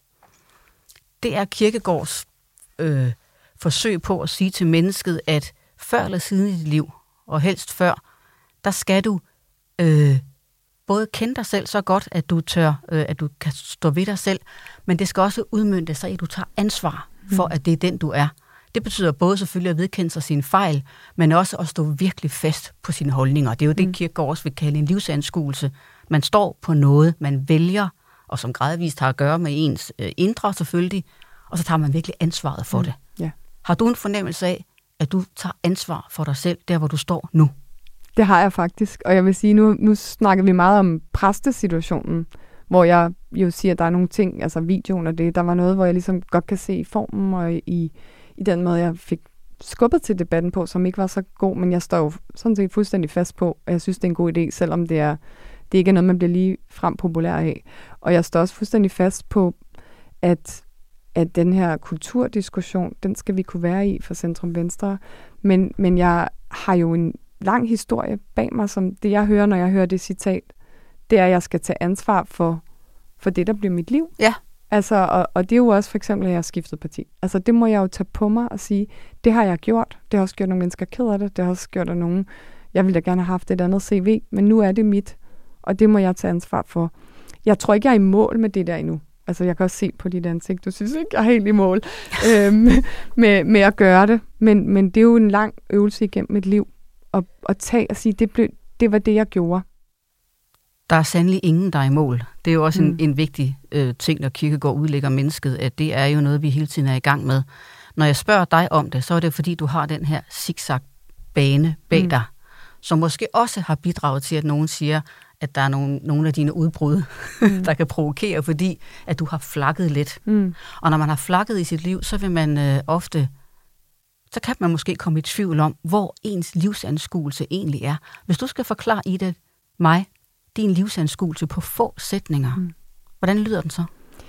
Det er Kierkegaards øh, forsøg på at sige til mennesket, at før eller siden i dit liv, og helst før, der skal du øh, både kende dig selv så godt, at du tør, øh, at du kan stå ved dig selv, men det skal også udmønte sig, at du tager ansvar for, mm. at det er den, du er. Det betyder både selvfølgelig at vedkende sig sine fejl, men også at stå virkelig fast på sine holdninger. Det er jo det, Kierkegaard også vil kalde en livsanskuelse. Man står på noget, man vælger, og som gradvist har at gøre med ens øh, indre selvfølgelig, og så tager man virkelig ansvaret for mm. det. Ja. Har du en fornemmelse af, at du tager ansvar for dig selv, der hvor du står nu? Det har jeg faktisk, og jeg vil sige, nu, nu snakker vi meget om præstesituationen, hvor jeg jo siger, at der er nogle ting, altså videoen og det, der var noget, hvor jeg ligesom godt kan se i formen og i, i den måde, jeg fik skubbet til debatten på, som ikke var så god, men jeg står jo sådan set fuldstændig fast på, og jeg synes, det er en god idé, selvom det, er, det ikke er noget, man bliver lige frem populær af. Og jeg står også fuldstændig fast på, at, at den her kulturdiskussion, den skal vi kunne være i for Centrum Venstre, men, men jeg har jo en lang historie bag mig, som det jeg hører, når jeg hører det citat, det er, at jeg skal tage ansvar for, for det, der bliver mit liv. Ja. Altså, og, og det er jo også for eksempel, at jeg har skiftet parti. Altså, det må jeg jo tage på mig og sige, det har jeg gjort. Det har også gjort nogle mennesker ked af det. Det har også gjort af nogen, jeg ville da gerne have haft et andet C V, men nu er det mit, og det må jeg tage ansvar for. Jeg tror ikke, jeg er i mål med det der endnu. Altså, jeg kan også se på dit ansigt, du synes ikke, jeg er helt i mål øhm, med, med at gøre det. Men, men det er jo en lang øvelse igennem et liv, at, at tage og sige, det, blev, det var det, jeg gjorde. Der er sandelig ingen, der er i mål. Det er jo også mm. en, en vigtig øh, ting, når Kierkegaard udlægger mennesket, at det er jo noget, vi hele tiden er i gang med. Når jeg spørger dig om det, så er det fordi, du har den her zigzag-bane bag mm. dig, som måske også har bidraget til, at nogen siger, at der er nogle, nogle af dine udbrud, mm. der kan provokere, fordi at du har flakket lidt. Mm. Og når man har flakket i sit liv, så vil man øh, ofte, så kan man måske komme i tvivl om, hvor ens livsanskuelse egentlig er. Hvis du skal forklare i det mig, din livsanskuelse på få sætninger, mm. hvordan lyder den så?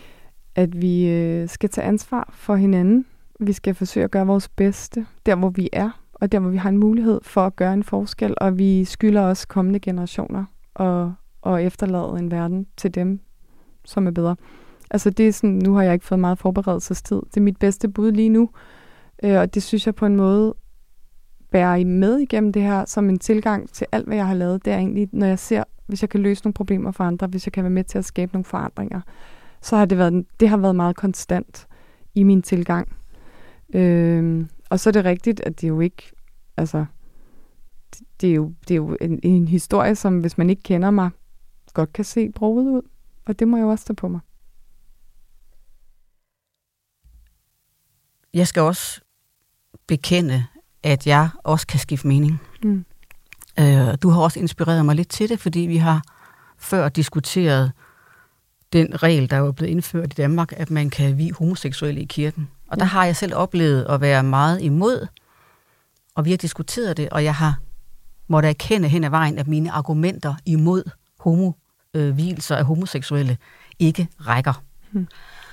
At vi øh, skal tage ansvar for hinanden. Vi skal forsøge at gøre vores bedste, der hvor vi er, og der hvor vi har en mulighed for at gøre en forskel, og vi skylder også kommende generationer og, og efterlade en verden til dem, som er bedre. Altså det er sådan, nu har jeg ikke fået meget forberedelsestid. Det er mit bedste bud lige nu, øh, og det synes jeg på en måde bærer med igennem det her som en tilgang til alt, hvad jeg har lavet. Det er egentlig, når jeg ser, hvis jeg kan løse nogle problemer for andre, hvis jeg kan være med til at skabe nogle forandringer, så har det været, det har været meget konstant i min tilgang. Øh, og så er det rigtigt, at det jo ikke, altså, det, det er jo, det er jo en, en historie, som hvis man ikke kender mig, godt kan se broget ud. Og det må jeg jo også tage på mig. Jeg skal også bekende, at jeg også kan skifte mening. Mm. Øh, du har også inspireret mig lidt til det, fordi vi har før diskuteret den regel, der er jo blevet indført i Danmark, at man kan vie homoseksuelle i kirken. Og der har jeg selv oplevet at være meget imod, og vi har diskuteret det, og jeg har måttet erkende hen ad vejen, at mine argumenter imod homovielser af homoseksuelle ikke rækker. Hmm.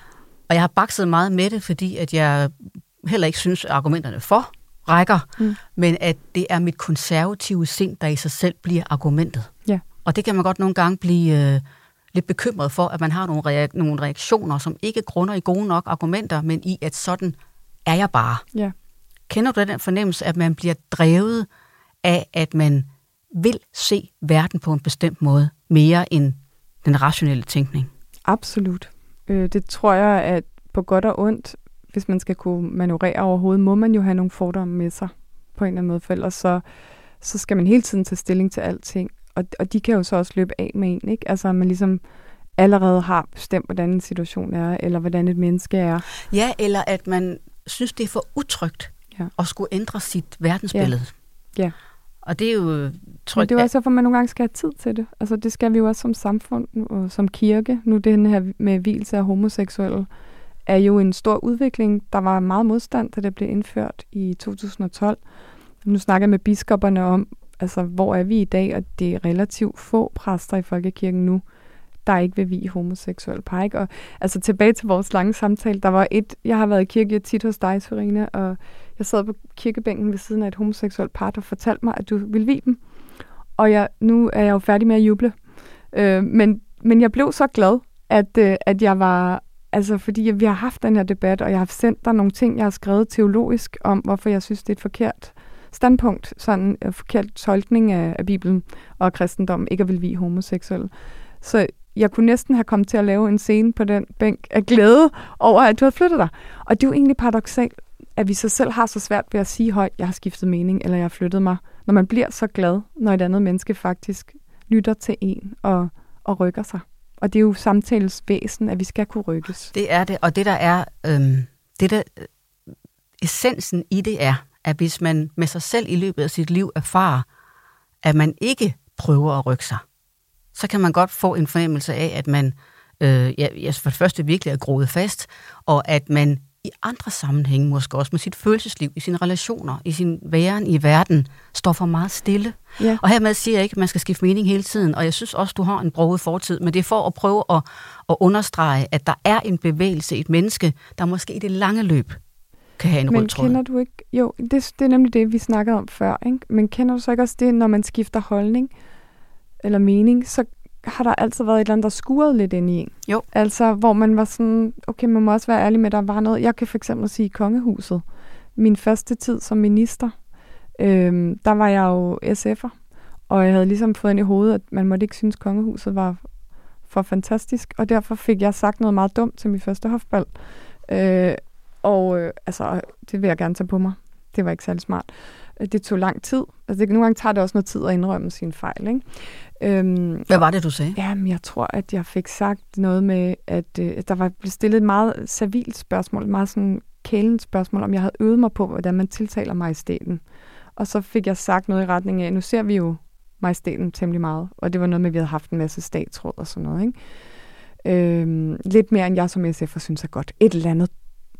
Og jeg har bakset meget med det, fordi at jeg heller ikke synes, at argumenterne for rækker, hmm. men at det er mit konservative sind, der i sig selv bliver argumentet. Ja. Og det kan man godt nogle gange blive øh, lidt bekymret for, at man har nogle, reak- nogle reaktioner, som ikke grunder i gode nok argumenter, men i, at sådan er jeg bare. Ja. Kender du den fornemmelse, at man bliver drevet af, at man vil se verden på en bestemt måde, mere end den rationelle tænkning? Absolut. Øh, det tror jeg, at på godt og ondt, hvis man skal kunne manøvrere overhovedet, må man jo have nogle fordomme med sig på en eller anden måde, for ellers så, så skal man hele tiden tage stilling til alting. Og, og de kan jo så også løbe af med en, ikke? Altså, man ligesom allerede har bestemt, hvordan en situation er, eller hvordan et menneske er. Ja, eller at man synes, det er for utrygt ja. at skulle ændre sit verdensbillede. Ja. Ja. Og det er jo... Tror Men det er jo også, for man nogle gange skal have tid til det. Altså, det skal vi jo også som samfund og som kirke. Nu den her med vielse af homoseksuelle er jo en stor udvikling. Der var meget modstand, da det blev indført i to tusind og tolv. Nu snakker jeg med biskopperne om, altså, hvor er vi i dag, og det er relativt få præster i folkekirken nu, der ikke vil vie homoseksuelle par. Ikke? Og altså tilbage til vores lange samtale, der var et, jeg har været i kirke tit hos dig, Serena, og jeg sad på kirkebænken ved siden af et homoseksuelt par, der fortalte mig, at du ville vie dem. Og jeg, nu er jeg jo færdig med at juble. Øh, men, men jeg blev så glad, at, øh, at jeg var, altså fordi vi har haft den her debat, og jeg har sendt dig nogle ting, jeg har skrevet teologisk om, hvorfor jeg synes, det er et forkert standpunkt, sådan en forkert tolkning af, af Bibelen og kristendommen, ikke at vil vie homoseksuelle. Så jeg kunne næsten have kommet til at lave en scene på den bænk af glæde over, at du havde flyttet dig. Og det er jo egentlig paradoksalt, at vi så selv har så svært ved at sige højt, jeg har skiftet mening, eller jeg har flyttet mig. Når man bliver så glad, når et andet menneske faktisk lytter til en og, og rykker sig. Og det er jo samtalens væsen, at vi skal kunne rykkes. Det er det, og det der er, øhm, det der, essensen i det er, at hvis man med sig selv i løbet af sit liv erfarer, at man ikke prøver at rykke sig, så kan man godt få en fornemmelse af, at man øh, ja, for det første virkelig er groet fast, og at man i andre sammenhænge, måske også med sit følelsesliv, i sine relationer, i sin væren i verden, står for meget stille. Ja. Og hermed siger jeg ikke, at man skal skifte mening hele tiden, og jeg synes også, du har en broget fortid, men det er for at prøve at, at understrege, at der er en bevægelse i et menneske, der måske i det lange løb kan have en rød tråd. Men kender du ikke, jo, det, det er nemlig det, vi snakkede om før, ikke? Men kender du så ikke også det, når man skifter holdning eller mening, så har der altid været et eller andet, der skurede lidt ind i en. Jo. Altså, hvor man var sådan, okay, man må også være ærlig med, at der var noget. Jeg kan for eksempel sige kongehuset. Min første tid som minister, øhm, der var jeg jo S F'er, og jeg havde ligesom fået ind i hovedet, at man måtte ikke synes, kongehuset var for fantastisk, og derfor fik jeg sagt noget meget dumt til min første hofbal. Øh, og øh, altså, det vil jeg gerne tage på mig. Det var ikke særlig smart. Det tog lang tid. Altså, det, nogle gange tager det også noget tid at indrømme sine fejl, ikke? Øhm, Hvad var det, du sagde? Jamen, jeg tror, at jeg fik sagt noget med, at, øh, at der var blevet stillet et meget servilt spørgsmål, et meget sådan kælent spørgsmål, om jeg havde øvet mig på, hvordan man tiltaler majestæten. Og så fik jeg sagt noget i retning af, nu ser vi jo majestæten temmelig meget, og det var noget med, at vi havde haft en masse statsråd og sådan noget, ikke? Øhm, lidt mere, end jeg som S F'er synes er godt. Et eller andet,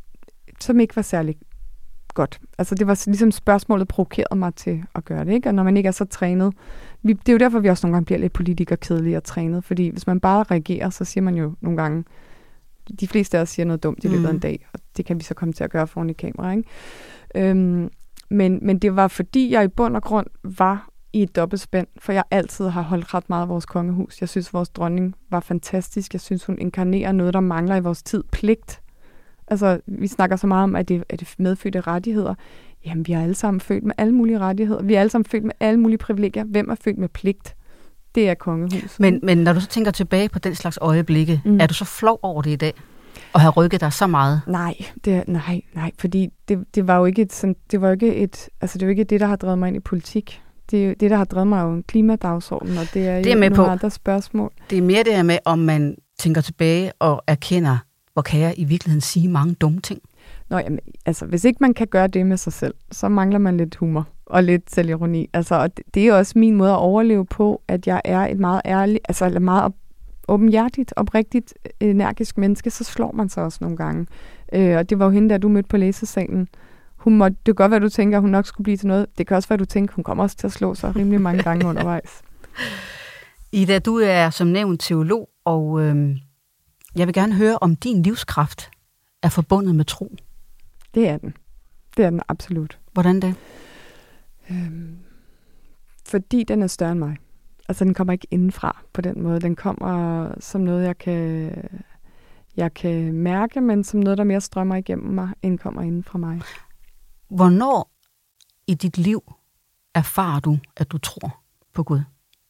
som ikke var særlig godt. Altså det var ligesom spørgsmålet provokerede mig til at gøre det, ikke? Og når man ikke er så trænet, vi, det er jo derfor, vi også nogle gange bliver lidt politikerkedelige og trænet, fordi hvis man bare reagerer, så siger man jo nogle gange, de fleste af os siger noget dumt i løbet af en dag, og det kan vi så komme til at gøre foran i kamera, ikke? Øhm, men, men det var fordi, jeg i bund og grund var i et dobbeltspænd, for jeg altid har holdt ret meget af vores kongehus. Jeg synes, vores dronning var fantastisk. Jeg synes, hun inkarnerer noget, der mangler i vores tid. Pligt. Altså, vi snakker så meget om, at det er det medfødte rettigheder. Jamen, vi er alle sammen født med alle mulige rettigheder. Vi er alle sammen født med alle mulige privilegier. Hvem er født med pligt? Det er kongehuset. Men, men når du så tænker tilbage på den slags øjeblikke, mm. er du så flov over det i dag? At have rykket dig så meget? Nej, det, nej, nej, fordi det, det var jo ikke et, sådan, det var jo ikke et, altså det er jo ikke det, der har drevet mig ind i politik. Det, det der har drevet mig, er jo en klimadagsorden, og det er jo det er med nogle på. Andre spørgsmål. Det er mere det her med, om man tænker tilbage og erkender, hvor kan jeg i virkeligheden sige mange dumme ting? Nå, jamen, altså, hvis ikke man kan gøre det med sig selv, så mangler man lidt humor og lidt selvironi. Altså, og det, det er også min måde at overleve på, at jeg er et meget ærligt, altså et meget åbenhjertigt, oprigtigt, energisk menneske, så slår man sig også nogle gange. Øh, og det var jo hende, der du mødte på læsesalen. Hun måtte, det kan godt være, at du tænker, at hun nok skulle blive til noget. Det kan også være, at du tænker, at hun kommer også til at slå sig rimelig mange gange undervejs. Ida, du er som nævnt teolog, og øh, jeg vil gerne høre, om din livskraft er forbundet med tro. Det er den. Det er den absolut. Hvordan det? Øhm, fordi den er større end mig. Altså, den kommer ikke indenfra på den måde. Den kommer som noget, jeg kan, jeg kan mærke, men som noget, der mere strømmer igennem mig, end kommer inden fra mig. Hvornår i dit liv erfarer du, at du tror på Gud?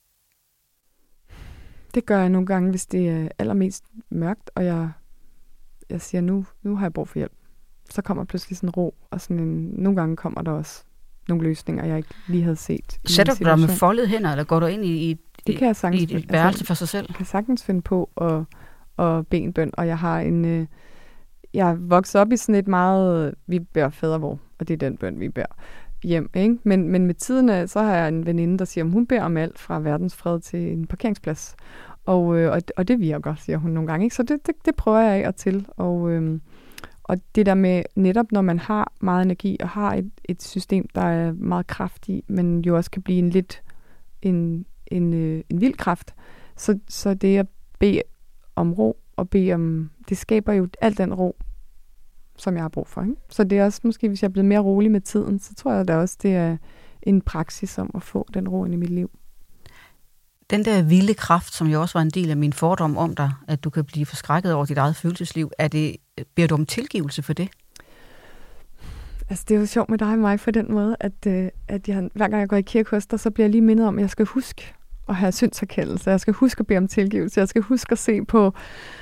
Det gør jeg nogle gange, hvis det er allermest mørkt, og jeg, jeg siger, nu, nu har jeg brug for hjælp. Så kommer pludselig sådan ro, og sådan en, nogle gange kommer der også nogle løsninger, jeg ikke lige havde set. Sætter du dig med foldede hænder, eller går du ind i, i, det kan jeg sagtens, i et værelse altså, for sig selv? Jeg kan sagtens finde på at, at bede en bøn, og jeg har en... Øh, jeg er vokset op i sådan et meget... Vi beder fadervor, og det er den bøn, vi beder hjem, ikke? Men, men med tiden, så har jeg en veninde, der siger, at hun beder om alt fra verdensfred til en parkeringsplads. Og, øh, og, og det virker, siger hun nogle gange, ikke? Så det, det, det prøver jeg af og til, og... Øh, Og det der med netop, når man har meget energi og har et, et system, der er meget kraftigt, men jo også kan blive en lidt en, en, øh, en vild kraft, så, så det at bede om ro og bede om, det skaber jo al den ro, som jeg har brug for. Ikke? Så det er også måske, hvis jeg er blevet mere rolig med tiden, så tror jeg da også, det er en praksis om at få den ro ind i mit liv. Den der vilde kraft, som jo også var en del af min fordom om dig, at du kan blive forskrækket over dit eget følelsesliv, er det, beder du om tilgivelse for det? Altså, det er jo sjovt med dig og mig på den måde, at, at jeg, hver gang jeg går i kirke hos dig, så bliver jeg lige mindet om, at jeg skal huske at have syndserkendelse. Jeg skal huske at bede om tilgivelse. Jeg skal huske at se på,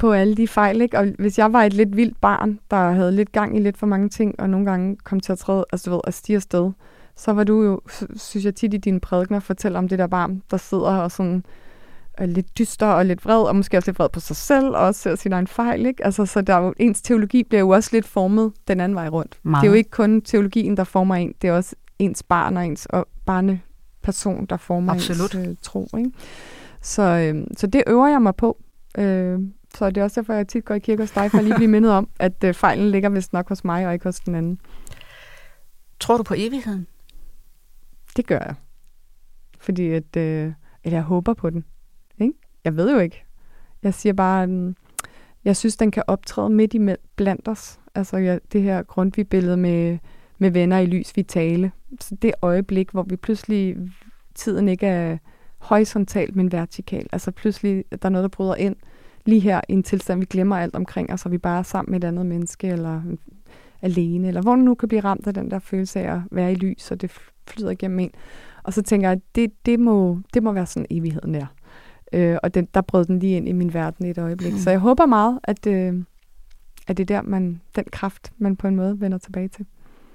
på alle de fejl, ikke? Og hvis jeg var et lidt vildt barn, der havde lidt gang i lidt for mange ting, og nogle gange kom til at træde, altså du ved, at stige afsted, så var du jo, synes jeg tit i dine prædikener, fortæller om det der barn, der sidder og sådan er lidt dyster og lidt vred, og måske også lidt vred på sig selv, og også ser sin egen fejl, ikke? Altså, så der er jo, ens teologi bliver jo også lidt formet den anden vej rundt. Meget. Det er jo ikke kun teologien, der former en, det er også ens barn og ens og barneperson, der former Absolut. ens øh, tro, ikke? Så, øh, så det øver jeg mig på. Øh, så det er også derfor, jeg tit går i kirke hos dig, for at lige blive mindet om, at øh, fejlen ligger vist nok hos mig, og ikke hos den anden. Tror du på evigheden? Det gør jeg. Fordi at, øh, eller jeg håber på den. Ikke? Jeg ved jo ikke. Jeg siger bare, at jeg synes, den kan optræde midt i blandt os. Altså jeg, det her Grundtvig-billede med, med venner i lys vitale. Så det øjeblik, hvor vi pludselig, tiden ikke er horisontalt, men vertikal. Altså pludselig, der er noget, der bryder ind lige her i en tilstand, vi glemmer alt omkring os, og vi bare er sammen med et andet menneske, eller alene, eller hvor man nu kan blive ramt af den der følelse af at være i lys, og det flyder igennem en. Og så tænker jeg, at det, det, må, det må være sådan evigheden er. Øh, og den, der brød den lige ind i min verden i et øjeblik. Mm. Så jeg håber meget, at, øh, at det er der, man, den kraft, man på en måde vender tilbage til.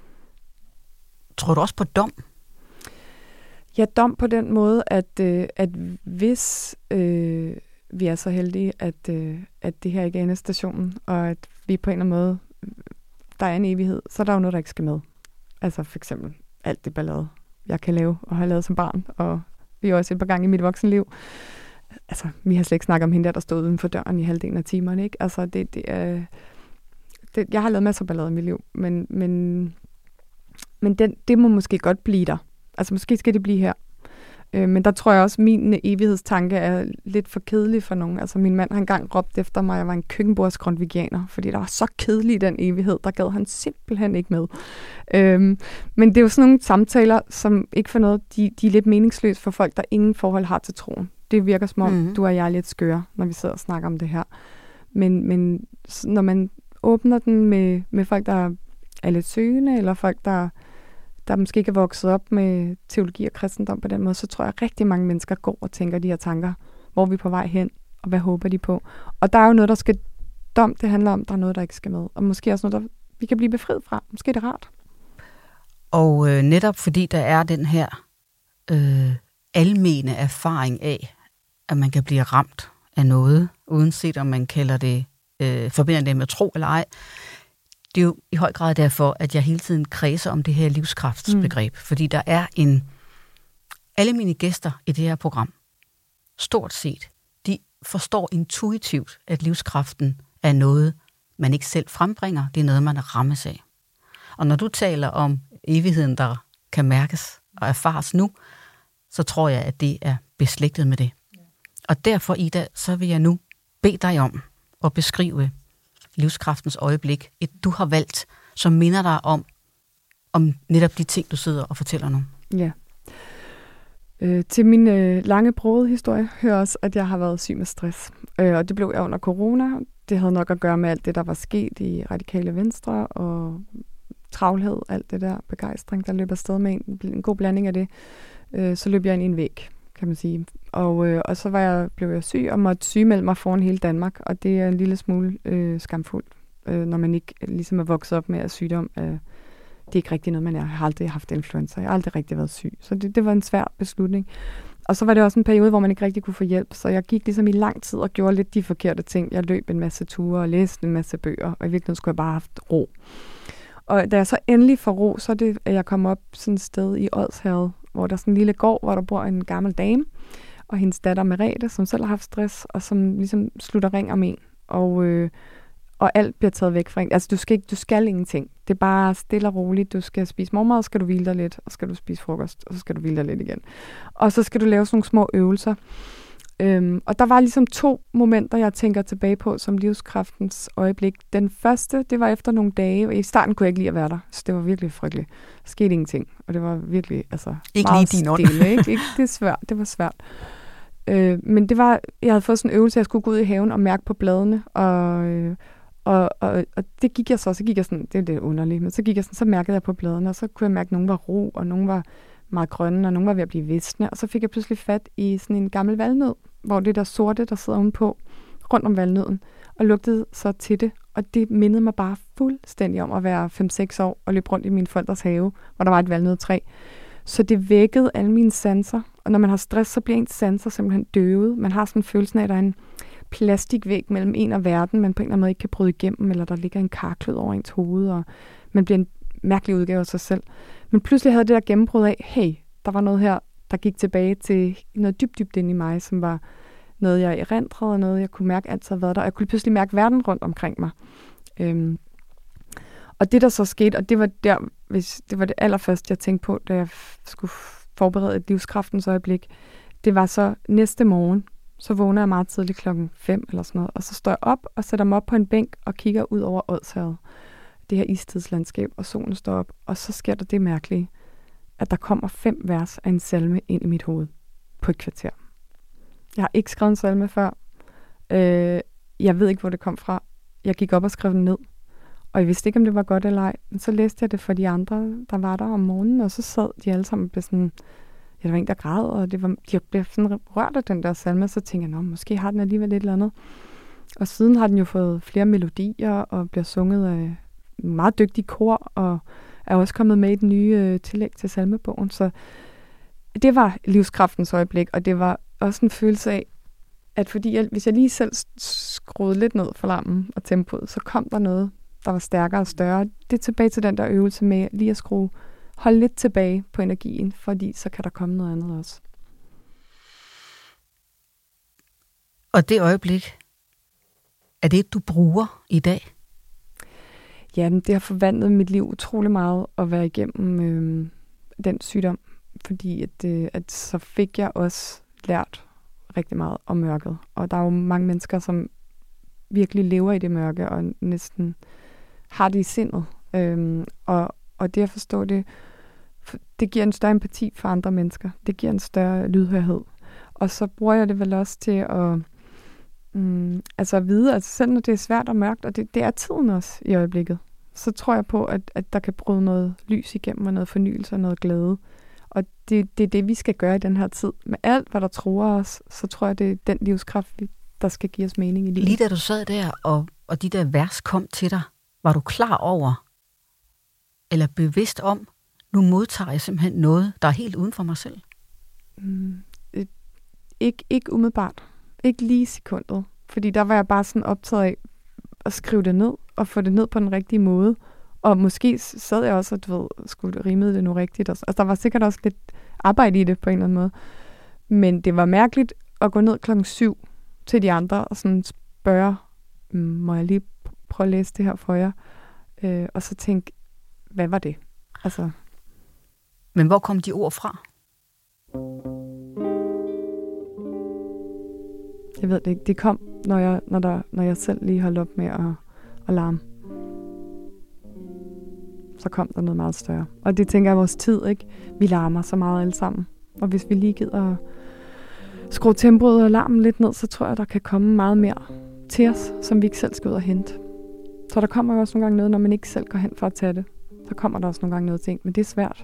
Tror du også på dom? Ja, dom på den måde, at, øh, at hvis øh, vi er så heldige, at, øh, at det her ikke er endestationen, og at vi på en eller anden måde, der er en evighed, så er der jo noget, der ikke skal med. Altså for eksempel alt det ballade, jeg kan lave og har lavet som barn, og vi er også et par gange i mit voksenliv. Altså, vi har slet ikke snakket om hende der, der stod uden for døren i halvdelen af timerne, ikke? Altså, det, det er... Det, jeg har lavet masser af ballade i mit liv, men, men, men den, det må måske godt blive der. Altså, måske skal det blive her. Øh, men der tror jeg også, at min evighedstanke er lidt for kedelig for nogen. Altså, min mand har engang råbt efter mig, at jeg var en køkkenbordsgrundvigianer, fordi der var så kedelig den evighed, der gad han simpelthen ikke med. Øh, men det er jo sådan nogle samtaler, som ikke for noget, de, de er lidt meningsløse for folk, der ingen forhold har til troen. Det virker som om, mm. du og jeg er lidt skøre, når vi sidder og snakker om det her. Men, men når man åbner den med, med folk, der er lidt søgende, eller folk, der, der måske ikke er vokset op med teologi og kristendom på den måde, så tror jeg, at rigtig mange mennesker går og tænker de her tanker. Hvor er vi på vej hen, og hvad håber de på? Og der er jo noget, der skal dom, det handler om, der er noget, der ikke skal med. Og måske også noget, der vi kan blive befriet fra. Måske er det rart. Og øh, netop fordi der er den her øh, almene erfaring af, at man kan blive ramt af noget, uanset om man kalder det, øh, forbinder det med tro eller ej. Det er jo i høj grad derfor, at jeg hele tiden kredser om det her livskraftsbegreb, mm. fordi der er en, alle mine gæster i det her program, stort set, de forstår intuitivt, at livskraften er noget, man ikke selv frembringer, det er noget, man rammes af. Og når du taler om evigheden, der kan mærkes og erfares nu, så tror jeg, at det er beslægtet med det. Og derfor, Ida, så vil jeg nu bede dig om at beskrive livskraftens øjeblik, et du har valgt, som minder dig om, om netop de ting, du sidder og fortæller nu. Ja. Øh, til min øh, lange brogede historie hører også, at jeg har været syg med stress. Øh, og det blev jeg under corona. Det havde nok at gøre med alt det, der var sket i Radikale Venstre, og travlhed, alt det der begejstring, der løb afsted med en, en god blanding af det. Øh, så løb jeg ind i en væg, kan man sige. Og, øh, og så var jeg, blev jeg syg og måtte sygemelde mig foran hele Danmark, og det er en lille smule øh, skamfuldt, øh, når man ikke ligesom er vokset op med at sygdom. Øh, det er ikke rigtig noget, man er. Jeg har aldrig haft influenza. Jeg har aldrig rigtig været syg. Så det, det var en svær beslutning. Og så var det også en periode, hvor man ikke rigtig kunne få hjælp, så jeg gik ligesom i lang tid og gjorde lidt de forkerte ting. Jeg løb en masse ture og læste en masse bøger, og i virkeligheden skulle jeg bare have haft ro. Og da jeg så endelig får ro, så er det, at jeg kom op sådan et sted i Odsherred, hvor der er sådan en lille gård, hvor der bor en gammel dame, og hendes datter Merete, som selv har haft stress, og som ligesom slutter ring om en. Og, øh, og alt bliver taget væk fra en. Altså, du skal, ikke, du skal ingenting. Det er bare stille og roligt. Du skal spise morgenmad, og skal du hvile dig lidt, og skal du spise frokost, og så skal du hvile dig lidt igen. Og så skal du lave sådan nogle små øvelser. Øhm, og der var ligesom to momenter, jeg tænker tilbage på som livskraftens øjeblik. Den første, det var efter nogle dage, og i starten kunne jeg ikke lide at være der, så det var virkelig frygteligt. Der skete ingenting, og det var virkelig altså, ikke meget lige din ånd. stille. Ikke? Ikke? Det er svært, det var svært. Øh, men det var, jeg havde fået sådan en øvelse, at jeg skulle gå ud i haven og mærke på bladene, og, øh, og, og, og det gik jeg så, så gik jeg sådan, det er lidt underligt, men så gik jeg sådan, så mærkede jeg på bladene, og så kunne jeg mærke, at nogle var ro, og nogle var meget grønne, og nogle var ved at blive visne, og så fik jeg pludselig fat i sådan en gammel valnød, hvor det der sorte, der sidder udenpå, rundt om valnøden. og lugtede så til det. Og det mindede mig bare fuldstændig om at være fem seks år og løbe rundt i min forældres have, hvor der var et valnødetræ. Så det vækkede alle mine sanser. Og når man har stress, så bliver ens sanser simpelthen døvet. Man har sådan en følelse af, at der er en plastikvæg mellem en og verden, man på en eller anden måde ikke kan bryde igennem, eller der ligger en karklud over ens hoved, og man bliver en mærkelig udgave af sig selv. Men pludselig havde det der gennembrud af, hey, der var noget her, der gik tilbage til noget dybt, dybt inde i mig, som var noget, jeg erindrede, og noget, jeg kunne mærke altid havde været der. Jeg kunne pludselig mærke verden rundt omkring mig. Øhm. Og det, der så skete, og det var, der, hvis, det var det allerførste, jeg tænkte på, da jeg skulle forberede et livskraftens øjeblik, det var så næste morgen, så vågner jeg meget tidligt klokken fem eller sådan noget, og så står jeg op og sætter mig op på en bænk og kigger ud over Odsherred, det her istidslandskab, og solen står op, og så sker der det mærkelige, at der kommer fem vers af en salme ind i mit hoved på et kvarter. Jeg har ikke skrevet en salme før. Øh, jeg ved ikke, hvor det kom fra. Jeg gik op og skrev den ned, og jeg vidste ikke, om det var godt eller ej, men så læste jeg det for de andre, der var der om morgenen, og så sad de alle sammen og blev sådan, ja, der var en, der græd, og det var, de blev sådan rørt af den der salme, så tænkte jeg, nå, måske har den alligevel et eller andet. Og siden har den jo fået flere melodier, og bliver sunget af en meget dygtig kor, og er også kommet med i den nye øh, tillæg til salmebogen. Så det var livskraftens øjeblik, og det var også en følelse af, at fordi jeg, hvis jeg lige selv skruede lidt ned for larmen og tempoet, så kom der noget, der var stærkere og større. Det er tilbage til den der øvelse med lige at skrue, holde lidt tilbage på energien, fordi så kan der komme noget andet også. Og det øjeblik, er det, du bruger i dag? Jamen, det har forvandlet mit liv utrolig meget at være igennem øh, den sygdom, fordi at, øh, at så fik jeg også lært rigtig meget om mørket. Og der er jo mange mennesker, som virkelig lever i det mørke, og næsten har det i sindet. Øhm, og, og det at forstå det, det giver en større empati for andre mennesker. Det giver en større lydhørhed. Og så bruger jeg det vel også til at, mm, altså at vide, at selv når det er svært og mørkt, og det, det er tiden også i øjeblikket, så tror jeg på, at, at der kan bryde noget lys igennem, og noget fornyelse og noget glæde. Og det, det er det, vi skal gøre i den her tid. Med alt, hvad der truer os, så tror jeg, det er den livskraft, der skal give os mening i livet. Lige da du sad der, og, og de der vers kom til dig, var du klar over, eller bevidst om, nu modtager jeg simpelthen noget, der er helt uden for mig selv? Mm, et, ikke, ikke umiddelbart. Ikke lige sekundet. Fordi der var jeg bare sådan optaget af at skrive det ned, og få det ned på den rigtige måde. Og måske sad jeg også, at du ved, skulle rimede det nu rigtigt. Altså, der var sikkert også lidt arbejde i det på en eller anden måde. Men det var mærkeligt at gå ned klokken syv til de andre og sådan spørge, må jeg lige prøve at læse det her for jer? Øh, og så tænke, hvad var det? Altså. Men hvor kom de ord fra? Jeg ved det ikke. Det kom, når jeg, når der, når jeg selv lige holdt op med at, at larme. Så kom der noget meget større. Og det tænker jeg vores tid, ikke? Vi larmer så meget alle sammen. Og hvis vi lige gider skrue tempoet og larmen lidt ned, så tror jeg, der kan komme meget mere til os, som vi ikke selv skal ud og hente. Så der kommer jo også nogle gange noget, når man ikke selv går hen for at tage det. Så kommer der også nogle gange noget ting, men det er svært.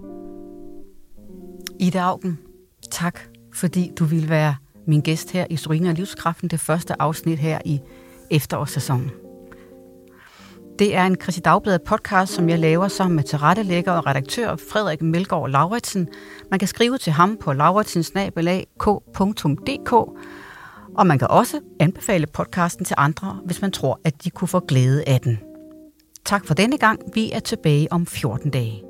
Ida Auken, tak, fordi du ville være min gæst her i Storine og Livskraften, det første afsnit her i efterårssæsonen. Det er en Kristeligt Dagblad podcast, som jeg laver sammen med tilrettelægger og redaktør Frederik Melgaard Lauritsen. Man kan skrive til ham på lauritsen bindestreg k punktum d k, og man kan også anbefale podcasten til andre, hvis man tror, at de kunne få glæde af den. Tak for denne gang. Vi er tilbage om fjorten dage.